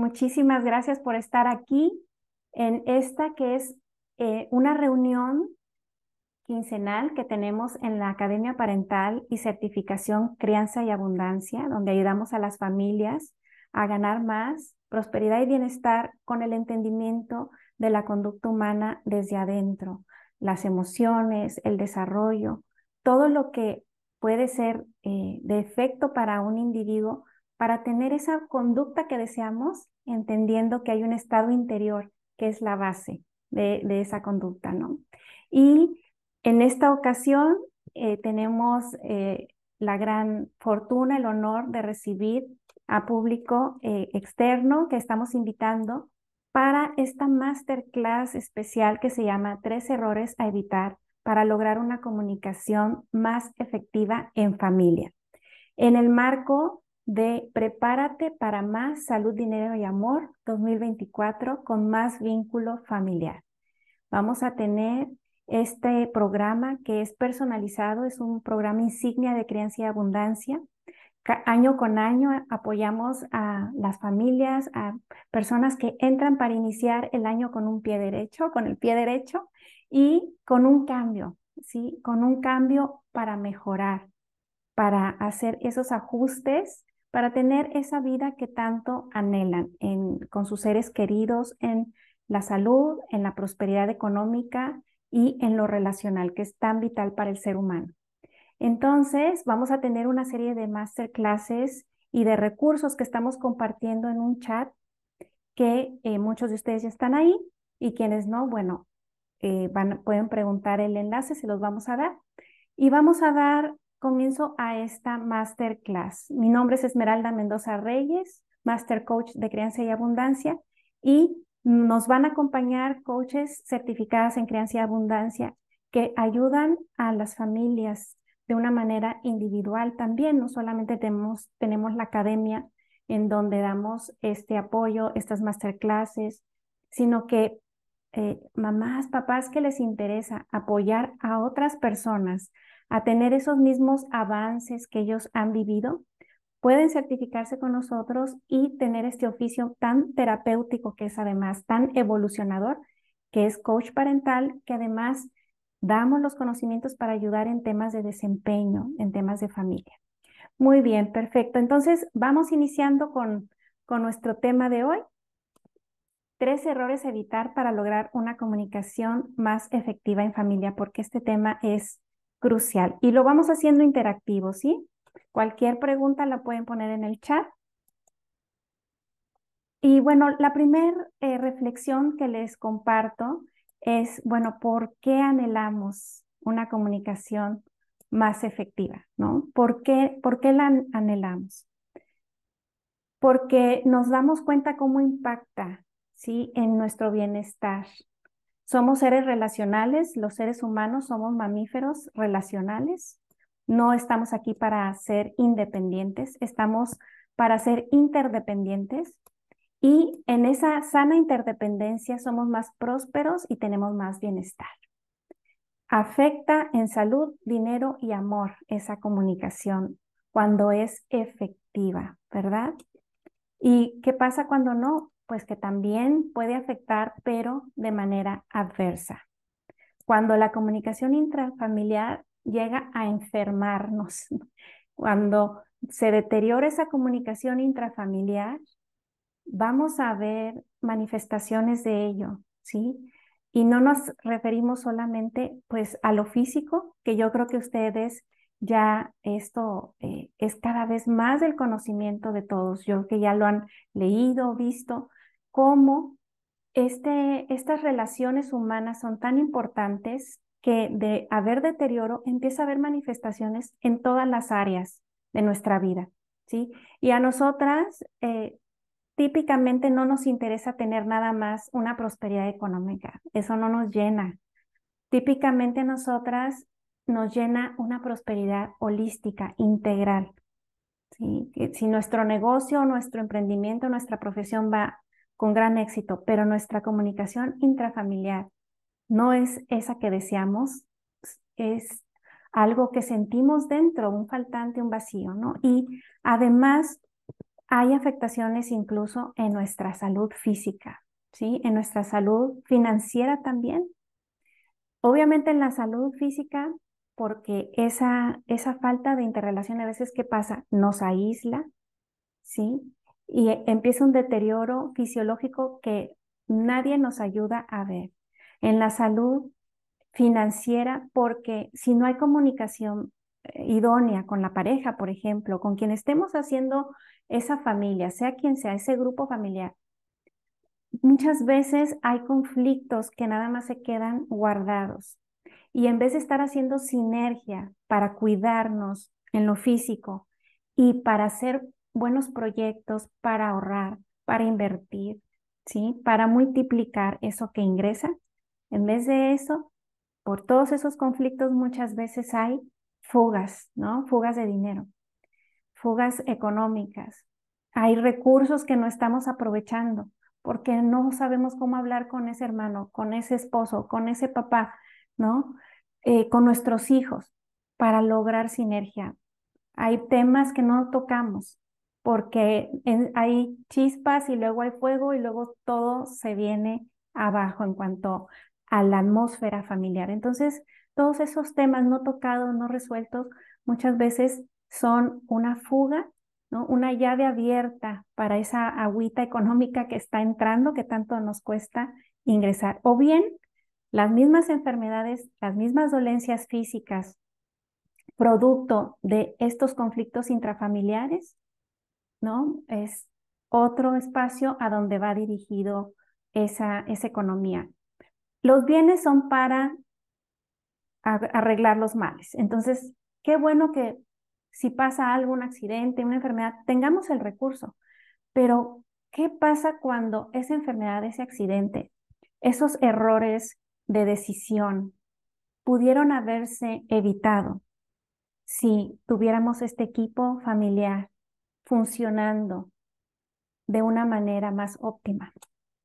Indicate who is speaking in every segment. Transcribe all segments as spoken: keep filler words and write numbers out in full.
Speaker 1: Muchísimas gracias por estar aquí en esta que es eh, una reunión quincenal que tenemos en la Academia Parental y Certificación Crianza y Abundancia, donde ayudamos a las familias a ganar más prosperidad y bienestar con el entendimiento de la conducta humana desde adentro, las emociones, el desarrollo, todo lo que puede ser eh, de efecto para un individuo para tener esa conducta que deseamos, entendiendo que hay un estado interior que es la base de, de esa conducta, ¿no? Y en esta ocasión eh, tenemos eh, la gran fortuna, el honor de recibir a público eh, externo que estamos invitando para esta masterclass especial que se llama Tres errores a evitar para lograr una comunicación más efectiva en familia. En el marco de Prepárate para más salud, dinero y amor dos mil veinticuatro con más vínculo familiar. Vamos a tener este programa que es personalizado, es un programa insignia de crianza y abundancia. Año con año apoyamos a las familias, a personas que entran para iniciar el año con un pie derecho, con el pie derecho y con un cambio, ¿sí? Con un cambio para mejorar, para hacer esos ajustes, para tener esa vida que tanto anhelan en, con sus seres queridos, en la salud, en la prosperidad económica y en lo relacional, que es tan vital para el ser humano. Entonces, vamos a tener una serie de masterclasses y de recursos que estamos compartiendo en un chat que eh, muchos de ustedes ya están ahí y quienes no, bueno, eh, van, pueden preguntar el enlace, se los vamos a dar. Y vamos a dar comienzo a esta masterclass. Mi nombre es Esmeralda Mendoza Reyes, Master Coach de Crianza y Abundancia, y nos van a acompañar coaches certificadas en Crianza y Abundancia que ayudan a las familias de una manera individual también. No solamente tenemos, tenemos la academia en donde damos este apoyo, estas masterclasses, sino que eh, mamás, papás que les interesa apoyar a otras personas a tener esos mismos avances que ellos han vivido, pueden certificarse con nosotros y tener este oficio tan terapéutico que es además tan evolucionador, que es coach parental, que además damos los conocimientos para ayudar en temas de desempeño, en temas de familia. Muy bien, perfecto. Entonces, vamos iniciando con, con nuestro tema de hoy. Tres errores a evitar para lograr una comunicación más efectiva en familia, porque este tema es crucial. Y lo vamos haciendo interactivo, ¿sí? Cualquier pregunta la pueden poner en el chat. Y bueno, la primera eh, reflexión que les comparto es, bueno, ¿por qué anhelamos una comunicación más efectiva, ¿no? ¿Por qué, por qué la anhelamos? Porque nos damos cuenta cómo impacta, ¿sí? En nuestro bienestar. Somos seres relacionales, los seres humanos somos mamíferos relacionales. No estamos aquí para ser independientes, estamos para ser interdependientes. Y en esa sana interdependencia somos más prósperos y tenemos más bienestar. Afecta en salud, dinero y amor esa comunicación cuando es efectiva, ¿verdad? ¿Y qué pasa cuando no? Pues que también puede afectar, pero de manera adversa. Cuando la comunicación intrafamiliar llega a enfermarnos, cuando se deteriora esa comunicación intrafamiliar, vamos a ver manifestaciones de ello, ¿sí? Y no nos referimos solamente pues a lo físico, que yo creo que ustedes ya esto eh, es cada vez más del conocimiento de todos. Yo creo que ya lo han leído, visto, cómo este, estas relaciones humanas son tan importantes que de haber deterioro empieza a haber manifestaciones en todas las áreas de nuestra vida, ¿sí? Y a nosotras eh, típicamente no nos interesa tener nada más una prosperidad económica, eso no nos llena. Típicamente a nosotras nos llena una prosperidad holística, integral. ¿Sí? Que si nuestro negocio, nuestro emprendimiento, nuestra profesión va con gran éxito, pero nuestra comunicación intrafamiliar no es esa que deseamos, es algo que sentimos dentro, un faltante, un vacío, ¿no? Y además hay afectaciones incluso en nuestra salud física, ¿sí? En nuestra salud financiera también. Obviamente en la salud física, porque esa, esa falta de interrelación a veces, ¿qué pasa? Nos aísla, ¿sí? Y e- empieza un deterioro fisiológico que nadie nos ayuda a ver. En la salud financiera, porque si no hay comunicación eh, idónea con la pareja, por ejemplo, con quien estemos haciendo esa familia, sea quien sea, ese grupo familiar, muchas veces hay conflictos que nada más se quedan guardados. Y en vez de estar haciendo sinergia para cuidarnos en lo físico y para hacer buenos proyectos, para ahorrar, para invertir, ¿sí? Para multiplicar eso que ingresa, en vez de eso, por todos esos conflictos muchas veces hay fugas, ¿no? Fugas de dinero, fugas económicas. Hay recursos que no estamos aprovechando porque no sabemos cómo hablar con ese hermano, con ese esposo, con ese papá, ¿no? Eh, con nuestros hijos para lograr sinergia. Hay temas que no tocamos porque en- hay chispas y luego hay fuego y luego todo se viene abajo en cuanto a la atmósfera familiar. Entonces, todos esos temas no tocados, no resueltos, muchas veces son una fuga, ¿no? Una llave abierta para esa agüita económica que está entrando, que tanto nos cuesta ingresar. O bien, las mismas enfermedades, las mismas dolencias físicas, producto de estos conflictos intrafamiliares, ¿no? Es otro espacio a donde va dirigido esa, esa economía. Los bienes son para arreglar los males. Entonces, qué bueno que si pasa algo, un accidente, una enfermedad, tengamos el recurso. Pero, ¿qué pasa cuando esa enfermedad, ese accidente, esos errores de decisión pudieron haberse evitado si tuviéramos este equipo familiar funcionando de una manera más óptima?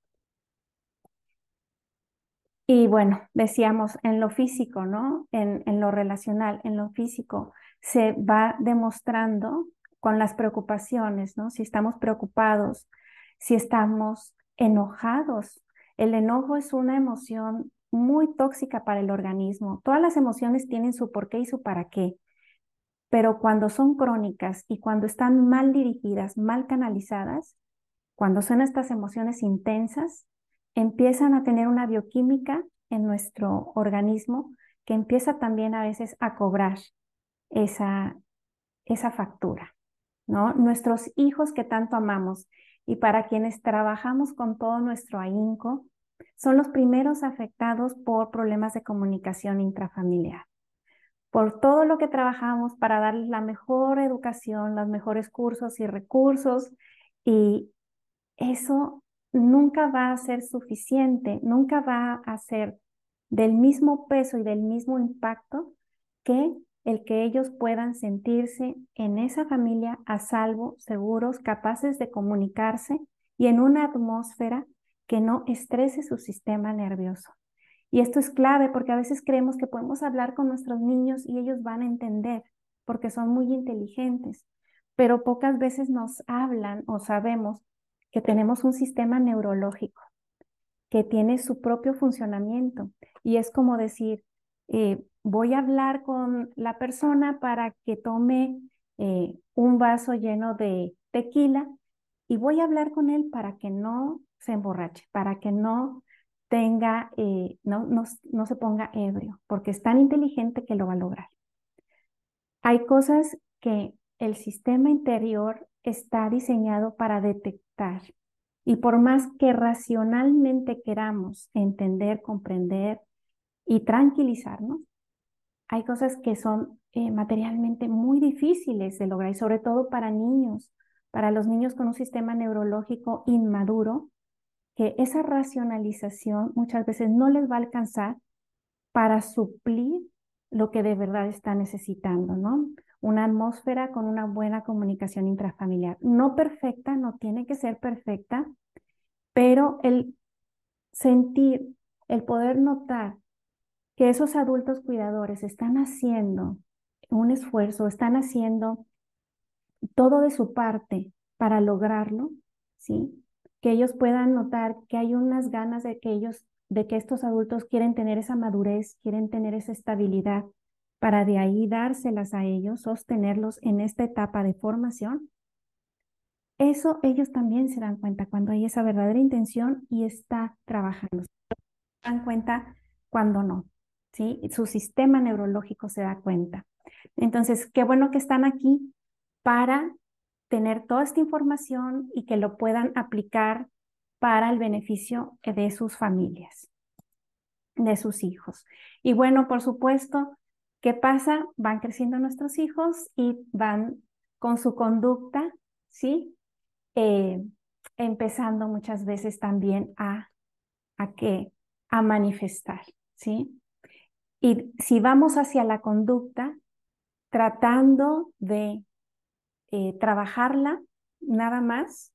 Speaker 1: Y bueno, decíamos en lo físico, ¿no? En, en lo relacional, en lo físico, se va demostrando con las preocupaciones, ¿no? Si estamos preocupados, si estamos enojados. El enojo es una emoción muy tóxica para el organismo. Todas las emociones tienen su porqué y su para qué, pero cuando son crónicas y cuando están mal dirigidas, mal canalizadas, cuando son estas emociones intensas, empiezan a tener una bioquímica en nuestro organismo que empieza también a veces a cobrar esa, esa factura, ¿no? Nuestros hijos que tanto amamos y para quienes trabajamos con todo nuestro ahínco, son los primeros afectados por problemas de comunicación intrafamiliar. Por todo lo que trabajamos para darles la mejor educación, los mejores cursos y recursos, y eso nunca va a ser suficiente, nunca va a ser del mismo peso y del mismo impacto que el que ellos puedan sentirse en esa familia a salvo, seguros, capaces de comunicarse y en una atmósfera que no estrese su sistema nervioso. Y esto es clave porque a veces creemos que podemos hablar con nuestros niños y ellos van a entender porque son muy inteligentes, pero pocas veces nos hablan o sabemos que tenemos un sistema neurológico que tiene su propio funcionamiento y es como decir, eh, voy a hablar con la persona para que tome eh, un vaso lleno de tequila y voy a hablar con él para que no se emborrache, para que no tenga, eh, no, no, no se ponga ebrio, porque es tan inteligente que lo va a lograr. Hay cosas que el sistema interior está diseñado para detectar y por más que racionalmente queramos entender, comprender y tranquilizarnos, hay cosas que son eh, materialmente muy difíciles de lograr y sobre todo para niños, para los niños con un sistema neurológico inmaduro, que esa racionalización muchas veces no les va a alcanzar para suplir lo que de verdad está necesitando, ¿no? Una atmósfera con una buena comunicación intrafamiliar. No perfecta, no tiene que ser perfecta, pero el sentir, el poder notar que esos adultos cuidadores están haciendo un esfuerzo, están haciendo todo de su parte para lograrlo, ¿sí? Que ellos puedan notar que hay unas ganas de que ellos, de que estos adultos quieren tener esa madurez, quieren tener esa estabilidad, para de ahí dárselas a ellos, sostenerlos en esta etapa de formación. Eso ellos también se dan cuenta cuando hay esa verdadera intención y está trabajando. Se dan cuenta cuando no, ¿sí? Su sistema neurológico se da cuenta. Entonces, qué bueno que están aquí para tener toda esta información y que lo puedan aplicar para el beneficio de sus familias, de sus hijos. Y bueno, por supuesto, ¿qué pasa? Van creciendo nuestros hijos y van con su conducta, ¿sí? Eh, empezando muchas veces también a, a qué, a manifestar, ¿sí? Y si vamos hacia la conducta, tratando de eh, trabajarla nada más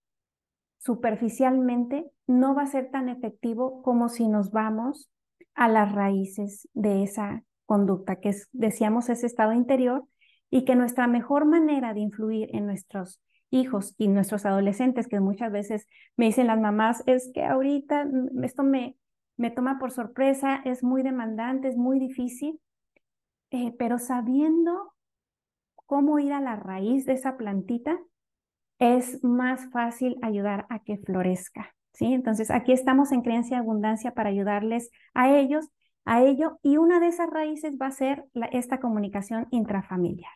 Speaker 1: superficialmente, no va a ser tan efectivo como si nos vamos a las raíces de esa conducta, que es, decíamos, ese estado interior, y que nuestra mejor manera de influir en nuestros hijos y nuestros adolescentes, que muchas veces me dicen las mamás, es que ahorita esto me, me toma por sorpresa, es muy demandante, es muy difícil, eh, pero sabiendo cómo ir a la raíz de esa plantita, es más fácil ayudar a que florezca, ¿sí? Entonces, aquí estamos en Creencia y Abundancia para ayudarles a ellos, a ello, y una de esas raíces va a ser la, esta comunicación intrafamiliar.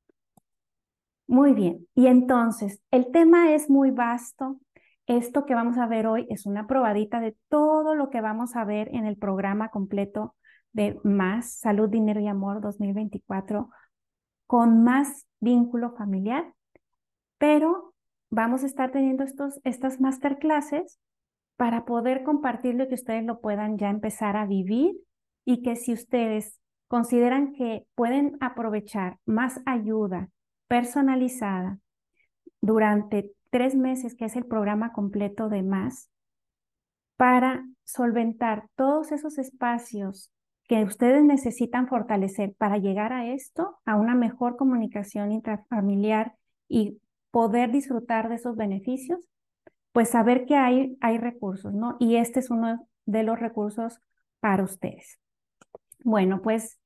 Speaker 1: Muy bien, y entonces, el tema es muy vasto. Esto que vamos a ver hoy es una probadita de todo lo que vamos a ver en el programa completo de Más Salud, Dinero y Amor dos mil veinticuatro, con más vínculo familiar, pero vamos a estar teniendo estos, estas masterclasses para poder compartirlo y que ustedes lo puedan ya empezar a vivir, y que si ustedes consideran que pueden aprovechar más ayuda personalizada durante tres meses, que es el programa completo de Más, para solventar todos esos espacios que ustedes necesitan fortalecer para llegar a esto, a una mejor comunicación intrafamiliar y poder disfrutar de esos beneficios, pues saber que hay, hay recursos, ¿no? Y este es uno de los recursos para ustedes. Bueno, pues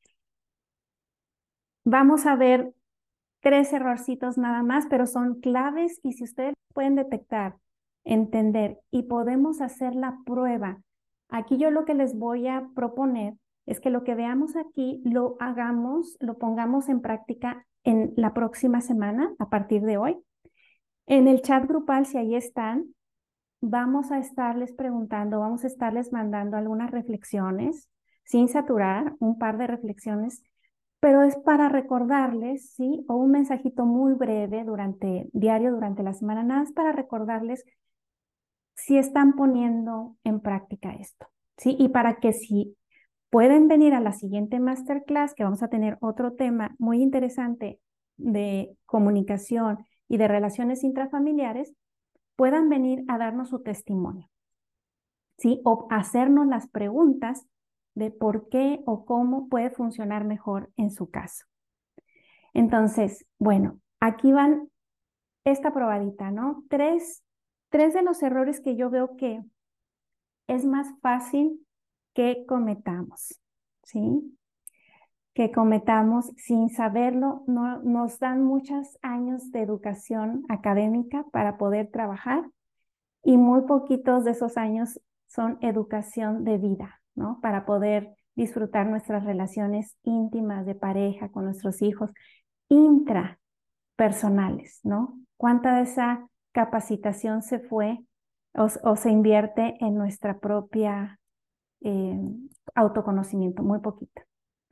Speaker 1: vamos a ver tres errorcitos nada más, pero son claves, y si ustedes pueden detectar, entender y podemos hacer la prueba, aquí yo lo que les voy a proponer es que lo que veamos aquí lo hagamos, lo pongamos en práctica en la próxima semana, a partir de hoy. En el chat grupal, si ahí están, vamos a estarles preguntando, vamos a estarles mandando algunas reflexiones, sin saturar, un par de reflexiones, pero es para recordarles, ¿sí? O un mensajito muy breve durante, diario durante la semana, nada más para recordarles si están poniendo en práctica esto, ¿sí? Y para que si pueden venir a la siguiente masterclass, que vamos a tener otro tema muy interesante de comunicación y de relaciones intrafamiliares, puedan venir a darnos su testimonio, ¿sí? O hacernos las preguntas de por qué o cómo puede funcionar mejor en su caso. Entonces, bueno, aquí van esta probadita, ¿no? Tres, tres de los errores que yo veo que es más fácil que cometamos, ¿sí? Que cometamos sin saberlo. No, nos dan muchos años de educación académica para poder trabajar, y muy poquitos de esos años son educación de vida, ¿no? Para poder disfrutar nuestras relaciones íntimas de pareja con nuestros hijos, intrapersonales, ¿no? ¿Cuánta de esa capacitación se fue o, o se invierte en nuestra propia eh, autoconocimiento? Muy poquito.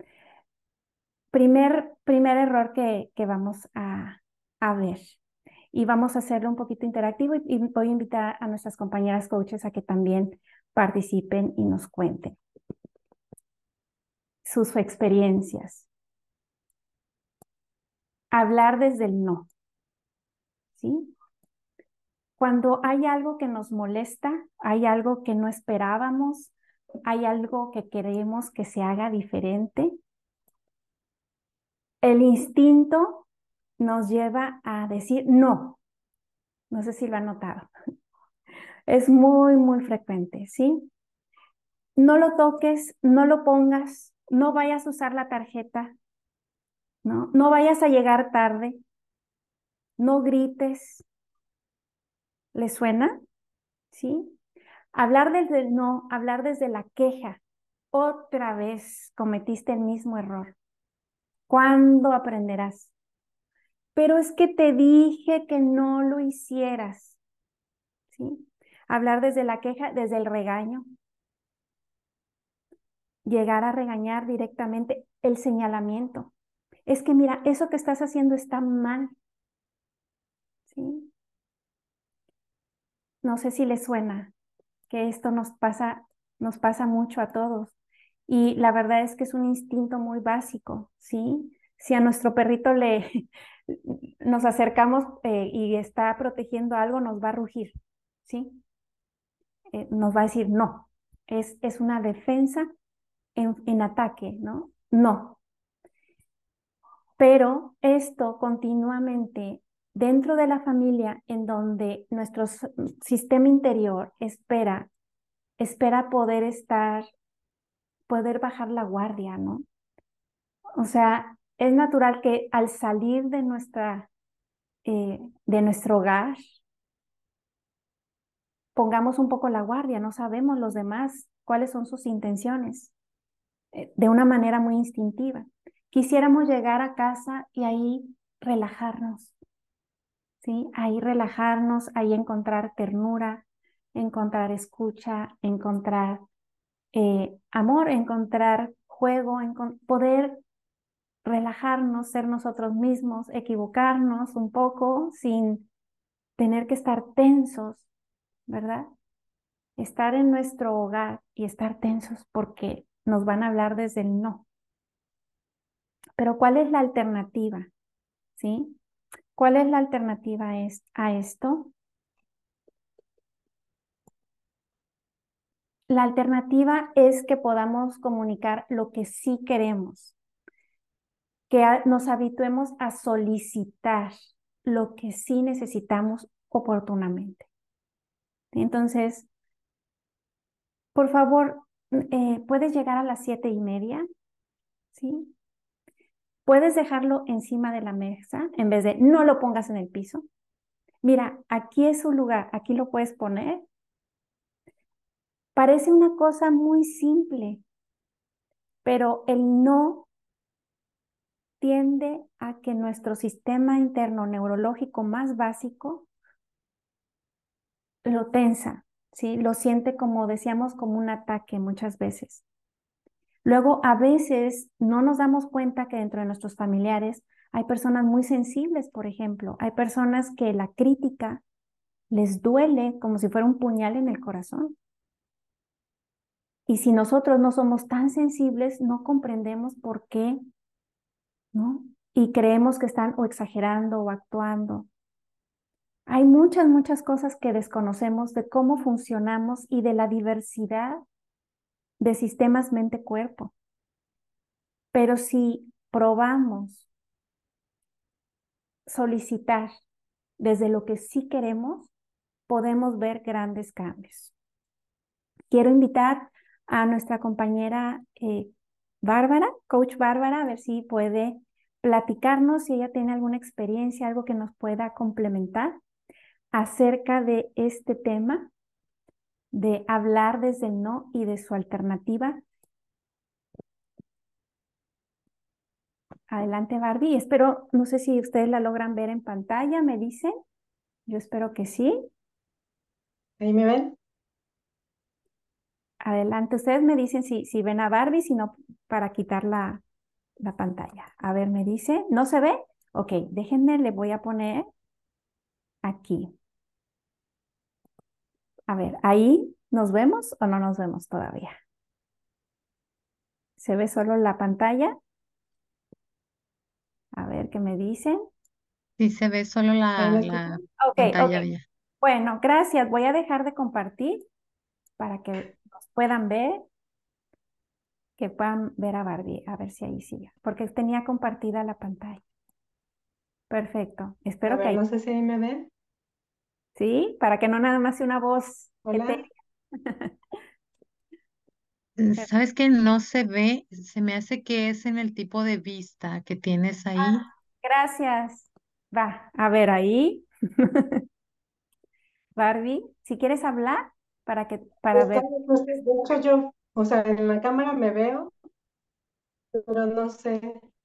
Speaker 1: Primer, primer error que, que vamos a, a ver. Y vamos a hacerlo un poquito interactivo, y, y voy a invitar a nuestras compañeras coaches a que también participen y nos cuenten sus experiencias. Hablar desde el no, ¿sí? Cuando hay algo que nos molesta, hay algo que no esperábamos, hay algo que queremos que se haga diferente, el instinto nos lleva a decir no, No sé si lo han notado. Es muy, muy frecuente, ¿sí? No lo toques, no lo pongas, no vayas a usar la tarjeta, ¿no? No vayas a llegar tarde, no grites. ¿Le suena? ¿Sí? Hablar desde el no, hablar desde la queja. Otra vez cometiste el mismo error. ¿Cuándo aprenderás? Pero es que te dije que no lo hicieras, ¿sí? Hablar desde la queja, desde el regaño. Llegar a regañar directamente, el señalamiento. Es que mira, eso que estás haciendo está mal, ¿sí? No sé si le suena que esto nos pasa, nos pasa mucho a todos. Y la verdad es que es un instinto muy básico, ¿sí? Si a nuestro perrito le nos acercamos eh, y está protegiendo algo, nos va a rugir, ¿sí? Eh, nos va a decir no. Es, es una defensa en, en ataque, ¿no? No. Pero esto continuamente dentro de la familia, en donde nuestro s- sistema interior espera, espera poder estar, poder bajar la guardia, ¿no? O sea, es natural que al salir de nuestra, eh, de nuestro hogar, pongamos un poco la guardia, no sabemos los demás cuáles son sus intenciones, eh, de una manera muy instintiva. Quisiéramos llegar a casa y ahí relajarnos, ¿sí? Ahí relajarnos, ahí encontrar ternura, encontrar escucha, encontrar eh, amor, encontrar juego, encon- poder relajarnos, ser nosotros mismos, equivocarnos un poco sin tener que estar tensos, ¿verdad? Estar en nuestro hogar y estar tensos porque nos van a hablar desde el no. Pero ¿cuál es la alternativa? ¿Sí? ¿Cuál es la alternativa a es- a esto? La alternativa es que podamos comunicar lo que sí queremos, que a- nos habituemos a solicitar lo que sí necesitamos oportunamente. Entonces, por favor, eh, ¿puedes llegar a las siete y media? ¿Sí? ¿Puedes dejarlo encima de la mesa en vez de no lo pongas en el piso? Mira, aquí es su lugar, aquí lo puedes poner. Parece una cosa muy simple, pero el no tiende a que nuestro sistema interno neurológico más básico lo tensa, ¿sí? Lo siente como decíamos, como un ataque muchas veces. Luego, a veces no nos damos cuenta que dentro de nuestros familiares hay personas muy sensibles, por ejemplo. Hay personas que la crítica les duele como si fuera un puñal en el corazón. Y si nosotros no somos tan sensibles, no comprendemos por qué, ¿no? Y creemos que están o exagerando o actuando. Hay muchas, muchas cosas que desconocemos de cómo funcionamos y de la diversidad de sistemas mente-cuerpo. Pero si probamos solicitar desde lo que sí queremos, podemos ver grandes cambios. Quiero invitar a nuestra compañera eh, Bárbara, coach Bárbara, a ver si puede platicarnos, si ella tiene alguna experiencia, algo que nos pueda complementar acerca de este tema, de hablar desde el no y de su alternativa. Adelante, Barbie. Espero, no sé si ustedes la logran ver en pantalla, me dicen. Yo espero que sí.
Speaker 2: ¿Ahí me ven?
Speaker 1: Adelante, ustedes me dicen si, si ven a Barbie, si no, para quitar la, la pantalla. A ver, me dice, ¿no se ve? Ok, déjenme, le voy a poner aquí. A ver, ¿ahí nos vemos o no nos vemos todavía? ¿Se ve solo la pantalla? A ver, ¿qué me dicen?
Speaker 2: Sí, se ve solo
Speaker 3: ¿Ahí me
Speaker 2: la, la
Speaker 3: escuchan?
Speaker 1: Ok, ok.
Speaker 2: pantalla ya.
Speaker 1: Bueno, gracias. Voy a dejar de compartir para que nos puedan ver, que puedan ver a Barbie, a ver si ahí sigue, porque tenía compartida la pantalla. Perfecto.
Speaker 3: A
Speaker 1: Espero que
Speaker 3: ver,
Speaker 1: ahí.
Speaker 3: no sé si ahí me ven.
Speaker 1: ¿sí? Para que no nada más sea una voz etérea.
Speaker 2: Hola. Mm, ¿Sabes que no se ve? Se me hace que es en el tipo de vista que tienes ahí.
Speaker 1: Gracias. Va, a ver ahí, Barbie, si quieres hablar para que, para
Speaker 2: Está,
Speaker 1: ver.
Speaker 2: pues, de hecho yo, o sea, en la cámara me veo, pero no sé,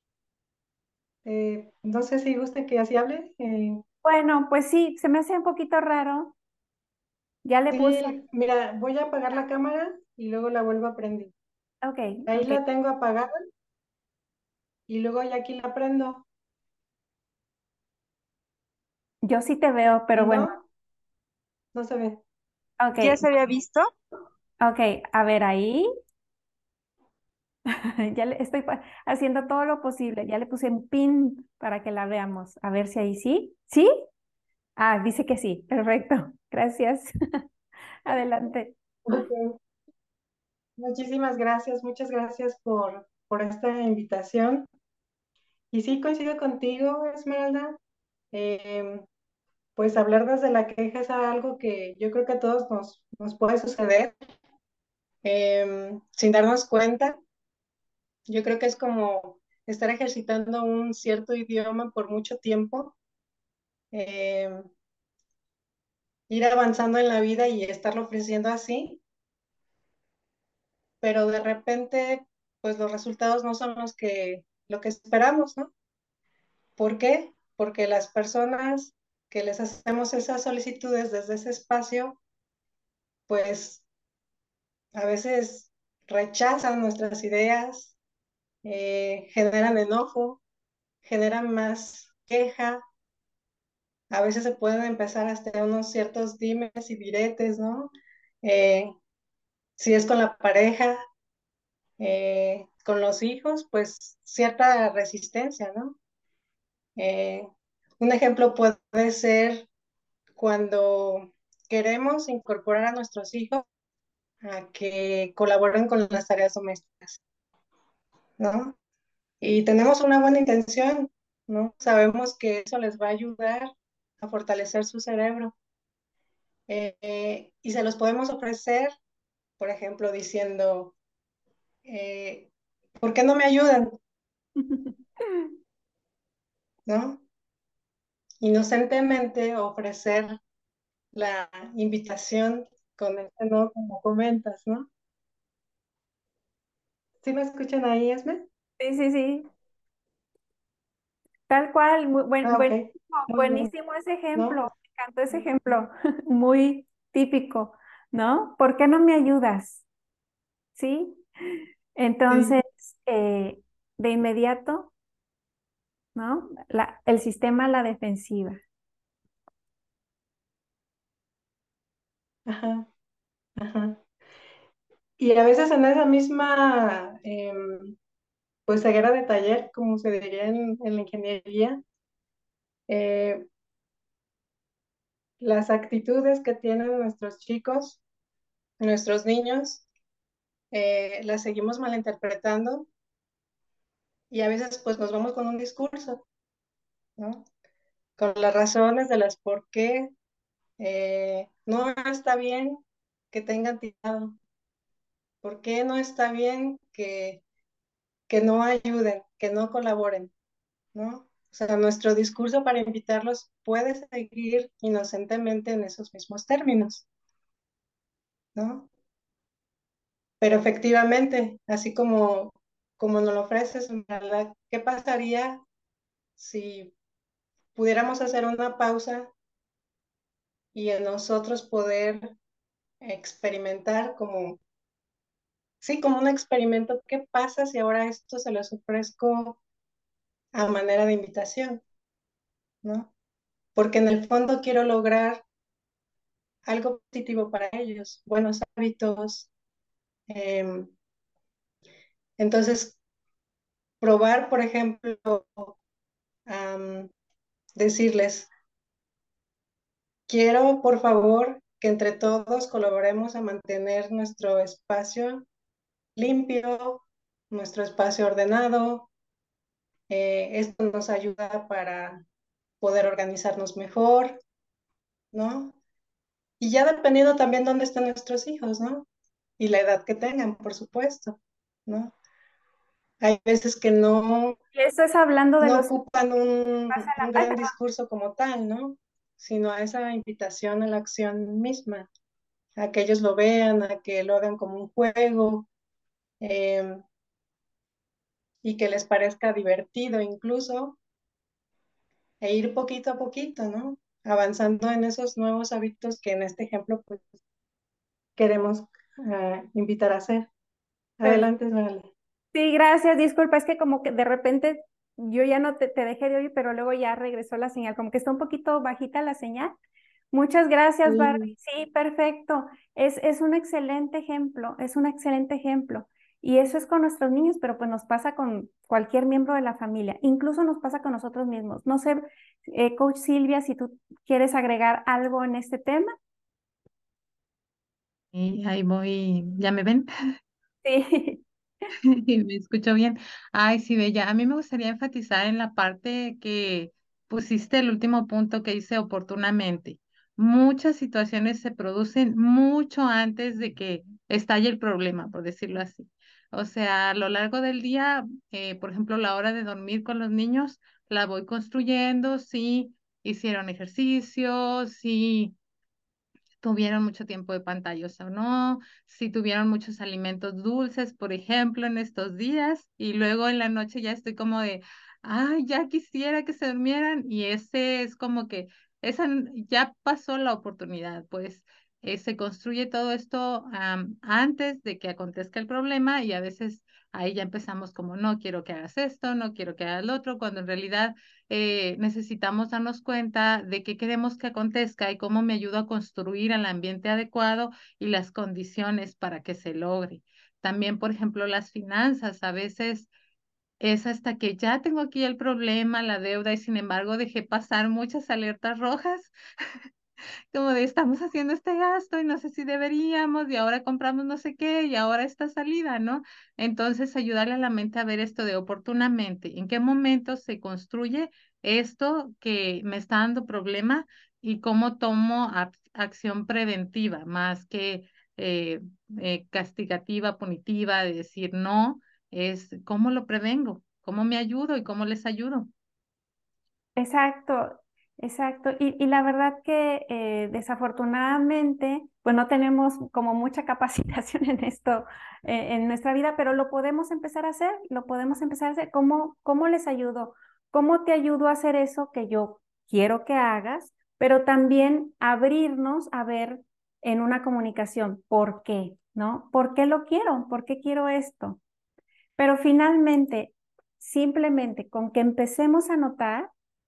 Speaker 2: eh, no sé si gusta que así hable. eh,
Speaker 1: Bueno, pues sí, se me hace un poquito raro. Ya le puse,
Speaker 2: sí, mira, voy a apagar la cámara y luego la vuelvo a prender.
Speaker 1: ok,
Speaker 2: Ahí
Speaker 1: ok.
Speaker 2: la tengo apagada y luego ya aquí la prendo.
Speaker 1: Yo sí te veo, pero
Speaker 2: ¿Y
Speaker 1: bueno,
Speaker 2: no? No se ve.
Speaker 3: ¿Ya
Speaker 1: ok,
Speaker 3: se había visto?
Speaker 1: ok, a ver ahí. Ya le estoy pa- haciendo todo lo posible. Ya le puse un pin para que la veamos. A ver si ahí sí. ¿Sí? Ah, dice que sí. Perfecto. Gracias. Adelante.
Speaker 2: Ok. Muchísimas gracias, muchas gracias por, por esta invitación. Y sí, coincido contigo, Esmeralda. Em, pues hablar desde la queja es algo que yo creo que a todos nos, nos puede suceder em, sin darnos cuenta. Yo creo que es como estar ejercitando un cierto idioma por mucho tiempo, em, ir avanzando en la vida y estarlo ofreciendo así, pero de repente, pues los resultados no son los que, lo que esperamos, ¿no? ¿Por qué? Porque las personas que les hacemos esas solicitudes desde ese espacio, pues a veces rechazan nuestras ideas, eh, generan enojo, generan más queja, a veces se pueden empezar hasta unos ciertos dimes y diretes, ¿no? Eh, si es con la pareja, eh, con los hijos, pues cierta resistencia, ¿no? Eh, un ejemplo puede ser cuando queremos incorporar a nuestros hijos a que colaboren con las tareas domésticas, ¿no? Y tenemos una buena intención, ¿no? Sabemos que eso les va a ayudar a fortalecer su cerebro. Eh, eh, y se los podemos ofrecer, por ejemplo, diciendo, eh, ¿por qué no me ayudan? ¿No? Inocentemente ofrecer la invitación con el no, como comentas, ¿no? ¿Sí me escuchan ahí, Esme?
Speaker 1: Sí, sí, sí. Tal cual. Muy buen,
Speaker 2: Ah, ok.
Speaker 1: buenísimo,
Speaker 2: Muy bien,
Speaker 1: buenísimo ese ejemplo.
Speaker 2: ¿no?
Speaker 1: Me encantó ese ejemplo. Muy típico, ¿no? ¿Por qué no me ayudas? ¿Sí?
Speaker 2: Sí,
Speaker 1: Entonces, eh, de inmediato, ¿no? La, el sistema a la defensiva.
Speaker 2: ajá, ajá. Y a veces en esa misma, em, pues, ceguera de taller, como se diría en, en la ingeniería, eh, las actitudes que tienen nuestros chicos, nuestros niños, eh, las seguimos malinterpretando y a veces pues nos vamos con un discurso, ¿no? Con las razones de las por qué eh, no está bien que tengan tirado, por qué no está bien que, que no ayuden, que no colaboren, ¿no? O sea, nuestro discurso para invitarlos puede seguir inocentemente en esos mismos términos, ¿no? Pero efectivamente, así como, como nos lo ofreces, ¿verdad? ¿Qué pasaría si pudiéramos hacer una pausa y en nosotros poder experimentar como, sí, como un experimento? ¿Qué pasa si ahora esto se los ofrezco a manera de invitación, ¿no? Porque en el fondo quiero lograr algo positivo para ellos, buenos hábitos. eh, entonces, probar, por ejemplo, am, decirles, quiero, por favor, que entre todos colaboremos a mantener nuestro espacio limpio, nuestro espacio ordenado. Eh, esto nos ayuda para poder organizarnos mejor, ¿no? Y ya dependiendo también dónde estén nuestros hijos, ¿no? Y la edad que tengan, por supuesto, ¿no? Hay veces que no,
Speaker 1: Y eso es hablando de
Speaker 2: no
Speaker 1: los...
Speaker 2: ocupan
Speaker 1: pasa
Speaker 2: un, un
Speaker 1: la- ay,
Speaker 2: gran
Speaker 1: perdón.
Speaker 2: discurso como tal, ¿no? Sino a esa invitación a la acción misma, a que ellos lo vean, a que lo hagan como un juego, eh, y que les parezca divertido incluso, e ir poquito a poquito, ¿no? Avanzando en esos nuevos hábitos que en este ejemplo pues queremos uh, invitar a hacer. Adelante, Esmeralda.
Speaker 1: Sí, gracias, disculpa, es que como que de repente yo ya no te, te dejé de oír, pero luego ya regresó la señal, como que está un poquito bajita la señal. Muchas gracias,
Speaker 2: Sí,
Speaker 1: Barbie. Sí, perfecto. Es, es un excelente ejemplo, es un excelente ejemplo. Y eso es con nuestros niños, pero pues nos pasa con cualquier miembro de la familia, incluso nos pasa con nosotros mismos. No sé, eh, Coach Silvia, si tú quieres agregar algo en este tema.
Speaker 3: Y ahí voy, ¿ya me ven?
Speaker 1: Sí,
Speaker 3: Me escucho bien. Ay, sí, Bella. A mí me gustaría enfatizar en la parte que pusiste el último punto que hice oportunamente. Muchas situaciones se producen mucho antes de que estalle el problema, por decirlo así. O sea, a lo largo del día, eh, por ejemplo, la hora de dormir con los niños, la voy construyendo, sí, hicieron ejercicio, sí tuvieron mucho tiempo de pantallas o no, si tuvieron muchos alimentos dulces, por ejemplo, en estos días, y luego en la noche ya estoy como de, ay, ya quisiera que se durmieran, y ese es como que, esa n- ya pasó la oportunidad, pues eh, se construye todo esto am, antes de que acontezca el problema y a veces ahí ya empezamos como, no quiero que hagas esto, no quiero que hagas lo otro, cuando en realidad eh, necesitamos darnos cuenta de qué queremos que acontezca y cómo me ayuda a construir el ambiente adecuado y las condiciones para que se logre. También, por ejemplo, las finanzas. A veces es hasta que ya tengo aquí el problema, la deuda, y sin embargo dejé pasar muchas alertas rojas como de estamos haciendo este gasto y no sé si deberíamos y ahora compramos no sé qué y ahora esta salida, ¿no? Entonces ayudarle a la mente a ver esto de oportunamente, en qué momento se construye esto que me está dando problema y cómo tomo ac- acción preventiva más que eh, eh, castigativa, punitiva, de decir no, es cómo lo prevengo, cómo me ayudo y cómo les ayudo.
Speaker 1: exacto, exacto. Y, y la verdad que eh, desafortunadamente, pues no tenemos como mucha capacitación en esto eh, en nuestra vida, pero lo podemos empezar a hacer, lo podemos empezar a hacer. ¿Cómo, cómo les ayudo? ¿Cómo te ayudo a hacer eso que yo quiero que hagas? Pero también abrirnos a ver en una comunicación por qué, ¿no? ¿Por qué lo quiero? ¿Por qué quiero esto? Pero finalmente, simplemente con que empecemos a notar,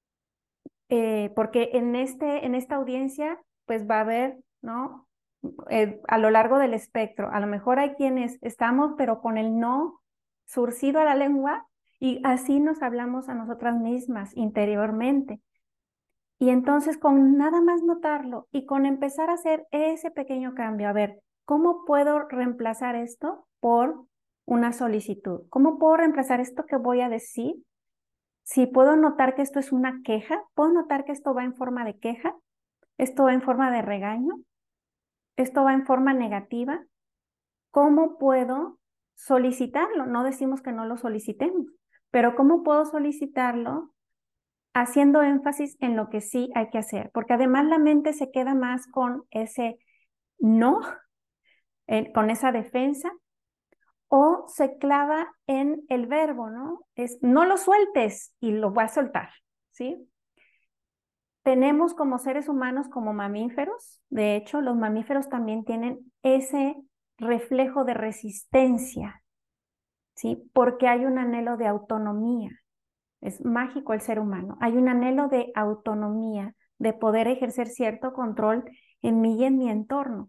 Speaker 1: eh, porque en este, en esta audiencia, pues va a haber, ¿no? Eh, a lo largo del espectro, a lo mejor hay quienes estamos, pero con el no surcido a la lengua, y así nos hablamos a nosotras mismas interiormente. Y entonces con nada más notarlo y con empezar a hacer ese pequeño cambio, a ver, ¿cómo puedo reemplazar esto por una solicitud? ¿Cómo puedo reemplazar esto que voy a decir? Si puedo notar que esto es una queja, puedo notar que esto va en forma de queja, esto va en forma de regaño, esto va en forma negativa. ¿Cómo puedo solicitarlo? No decimos que no lo solicitemos, pero ¿cómo puedo solicitarlo haciendo énfasis en lo que sí hay que hacer? Porque además la mente se queda más con ese no, eh, con esa defensa, o se clava en el verbo, ¿no? Es no lo sueltes y lo voy a soltar, ¿sí? Tenemos como seres humanos, como mamíferos, de hecho, los mamíferos también tienen ese reflejo de resistencia, ¿sí? Porque hay un anhelo de autonomía. Es mágico el ser humano. Hay un anhelo de autonomía, de poder ejercer cierto control en mí y en mi entorno.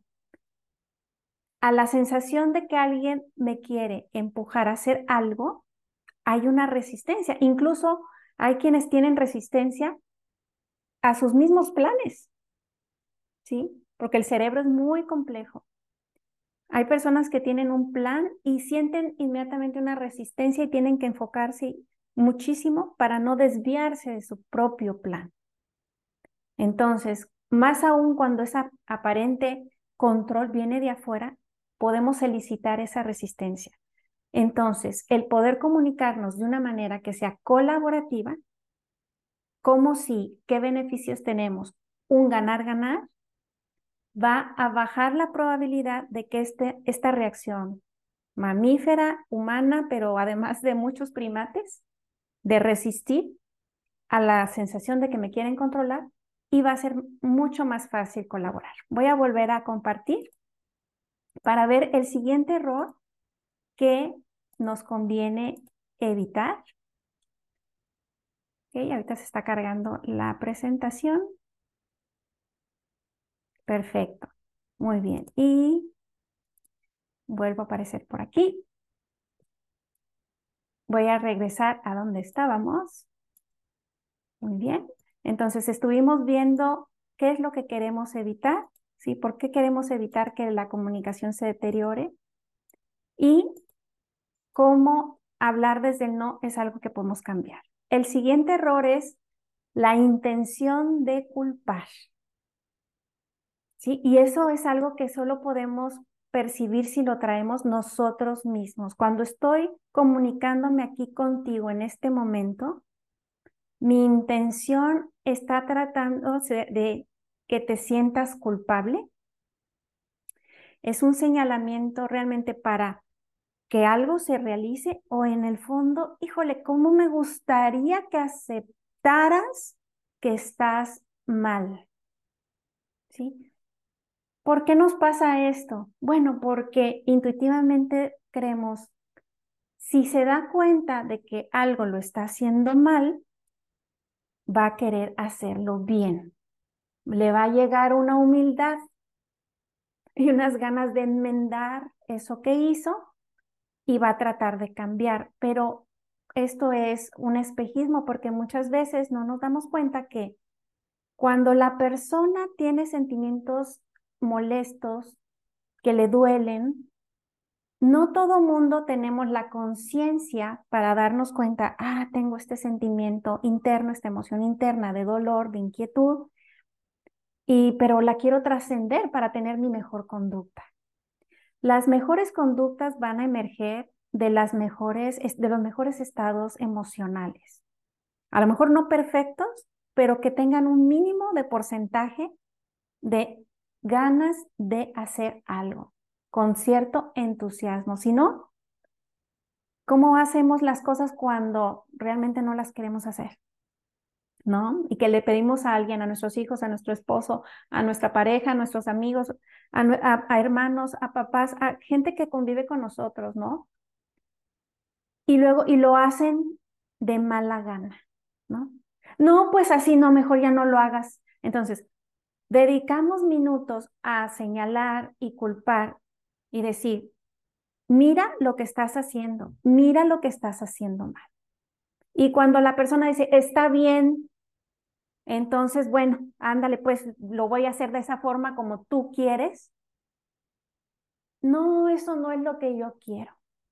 Speaker 1: A la sensación de que alguien me quiere empujar a hacer algo, hay una resistencia. Incluso hay quienes tienen resistencia a sus mismos planes, ¿sí? Porque el cerebro es muy complejo. Hay personas que tienen un plan y sienten inmediatamente una resistencia y tienen que enfocarse muchísimo para no desviarse de su propio plan. Entonces, más aún cuando esa aparente control viene de afuera, podemos elicitar esa resistencia. Entonces, el poder comunicarnos de una manera que sea colaborativa, como si, ¿qué beneficios tenemos? Un ganar-ganar, va a bajar la probabilidad de que este, esta reacción mamífera, humana, pero además de muchos primates, de resistir a la sensación de que me quieren controlar, y va a ser mucho más fácil colaborar. Voy a volver a compartir para ver el siguiente error que nos conviene evitar. Ok, ahorita se está cargando la presentación. Perfecto. Muy bien. Y vuelvo a aparecer por aquí. Voy a regresar a donde estábamos. Muy bien. Entonces estuvimos viendo qué es lo que queremos evitar, ¿sí? ¿Por qué queremos evitar que la comunicación se deteriore? Y cómo hablar desde el no es algo que podemos cambiar. El siguiente error es la intención de culpar, ¿sí? Y eso es algo que solo podemos percibir si lo traemos nosotros mismos. Cuando estoy comunicándome aquí contigo en este momento, mi intención está tratando de que te sientas culpable. Es un señalamiento realmente para que algo se realice, o en el fondo, híjole, ¿cómo me gustaría que aceptaras que estás mal? ¿Sí? ¿Por qué nos pasa esto? Bueno, porque intuitivamente creemos, si se da cuenta de que algo lo está haciendo mal, va a querer hacerlo bien. Le va a llegar una humildad y unas ganas de enmendar eso que hizo, y va a tratar de cambiar. Pero esto es un espejismo, porque muchas veces no nos damos cuenta que cuando la persona tiene sentimientos molestos que le duelen, no todo mundo tenemos la conciencia para darnos cuenta, ah, tengo este sentimiento interno, esta emoción interna de dolor, de inquietud, y, pero la quiero trascender para tener mi mejor conducta. Las mejores conductas van a emerger de, las mejores, de los mejores estados emocionales. A lo mejor no perfectos, pero que tengan un mínimo de porcentaje de ganas de hacer algo, con cierto entusiasmo. Si no, ¿cómo hacemos las cosas cuando realmente no las queremos hacer? ¿No? Y que le pedimos a alguien, a nuestros hijos, a nuestro esposo, a nuestra pareja, a nuestros amigos, a, a, a hermanos, a papás, a gente que convive con nosotros, ¿no? Y luego, y lo hacen de mala gana, ¿no? No, pues así no, mejor ya no lo hagas. Entonces, dedicamos minutos a señalar y culpar y decir, mira lo que estás haciendo, mira lo que estás haciendo mal. Y cuando la persona dice, está bien, entonces, bueno, ándale, pues lo voy a hacer de esa forma como tú quieres. No, eso no es lo que yo quiero.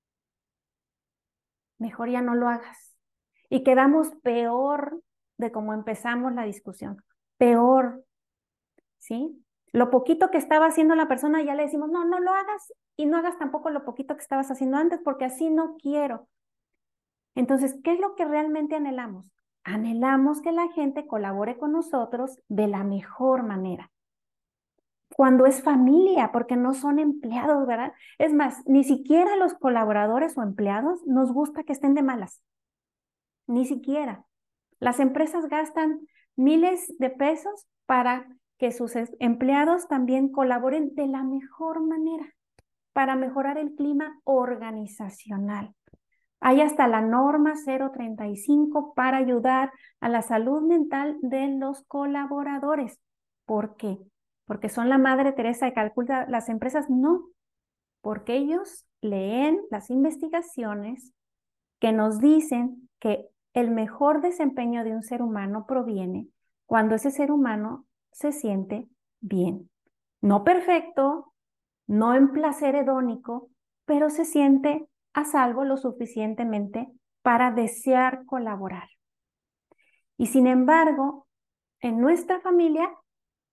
Speaker 1: Mejor ya no lo hagas. Y quedamos peor de cómo empezamos la discusión. Peor, ¿sí? Lo poquito que estaba haciendo la persona, ya le decimos, no, no lo hagas, y no hagas tampoco lo poquito que estabas haciendo antes, porque así no quiero. Entonces, ¿qué es lo que realmente anhelamos? Anhelamos que la gente colabore con nosotros de la mejor manera. Cuando es familia, porque no son empleados, ¿verdad? Es más, ni siquiera los colaboradores o empleados nos gusta que estén de malas. Ni siquiera. Las empresas gastan miles de pesos para que sus empleados también colaboren de la mejor manera, para mejorar el clima organizacional. Hay hasta la norma cero treinta y cinco para ayudar a la salud mental de los colaboradores. ¿Por qué? Porque son la Madre Teresa de Calcuta. Las empresas no, porque ellos leen las investigaciones que nos dicen que el mejor desempeño de un ser humano proviene cuando ese ser humano se siente bien. No perfecto, no en placer hedónico, pero se siente a salvo lo suficientemente para desear colaborar. Y sin embargo, en nuestra familia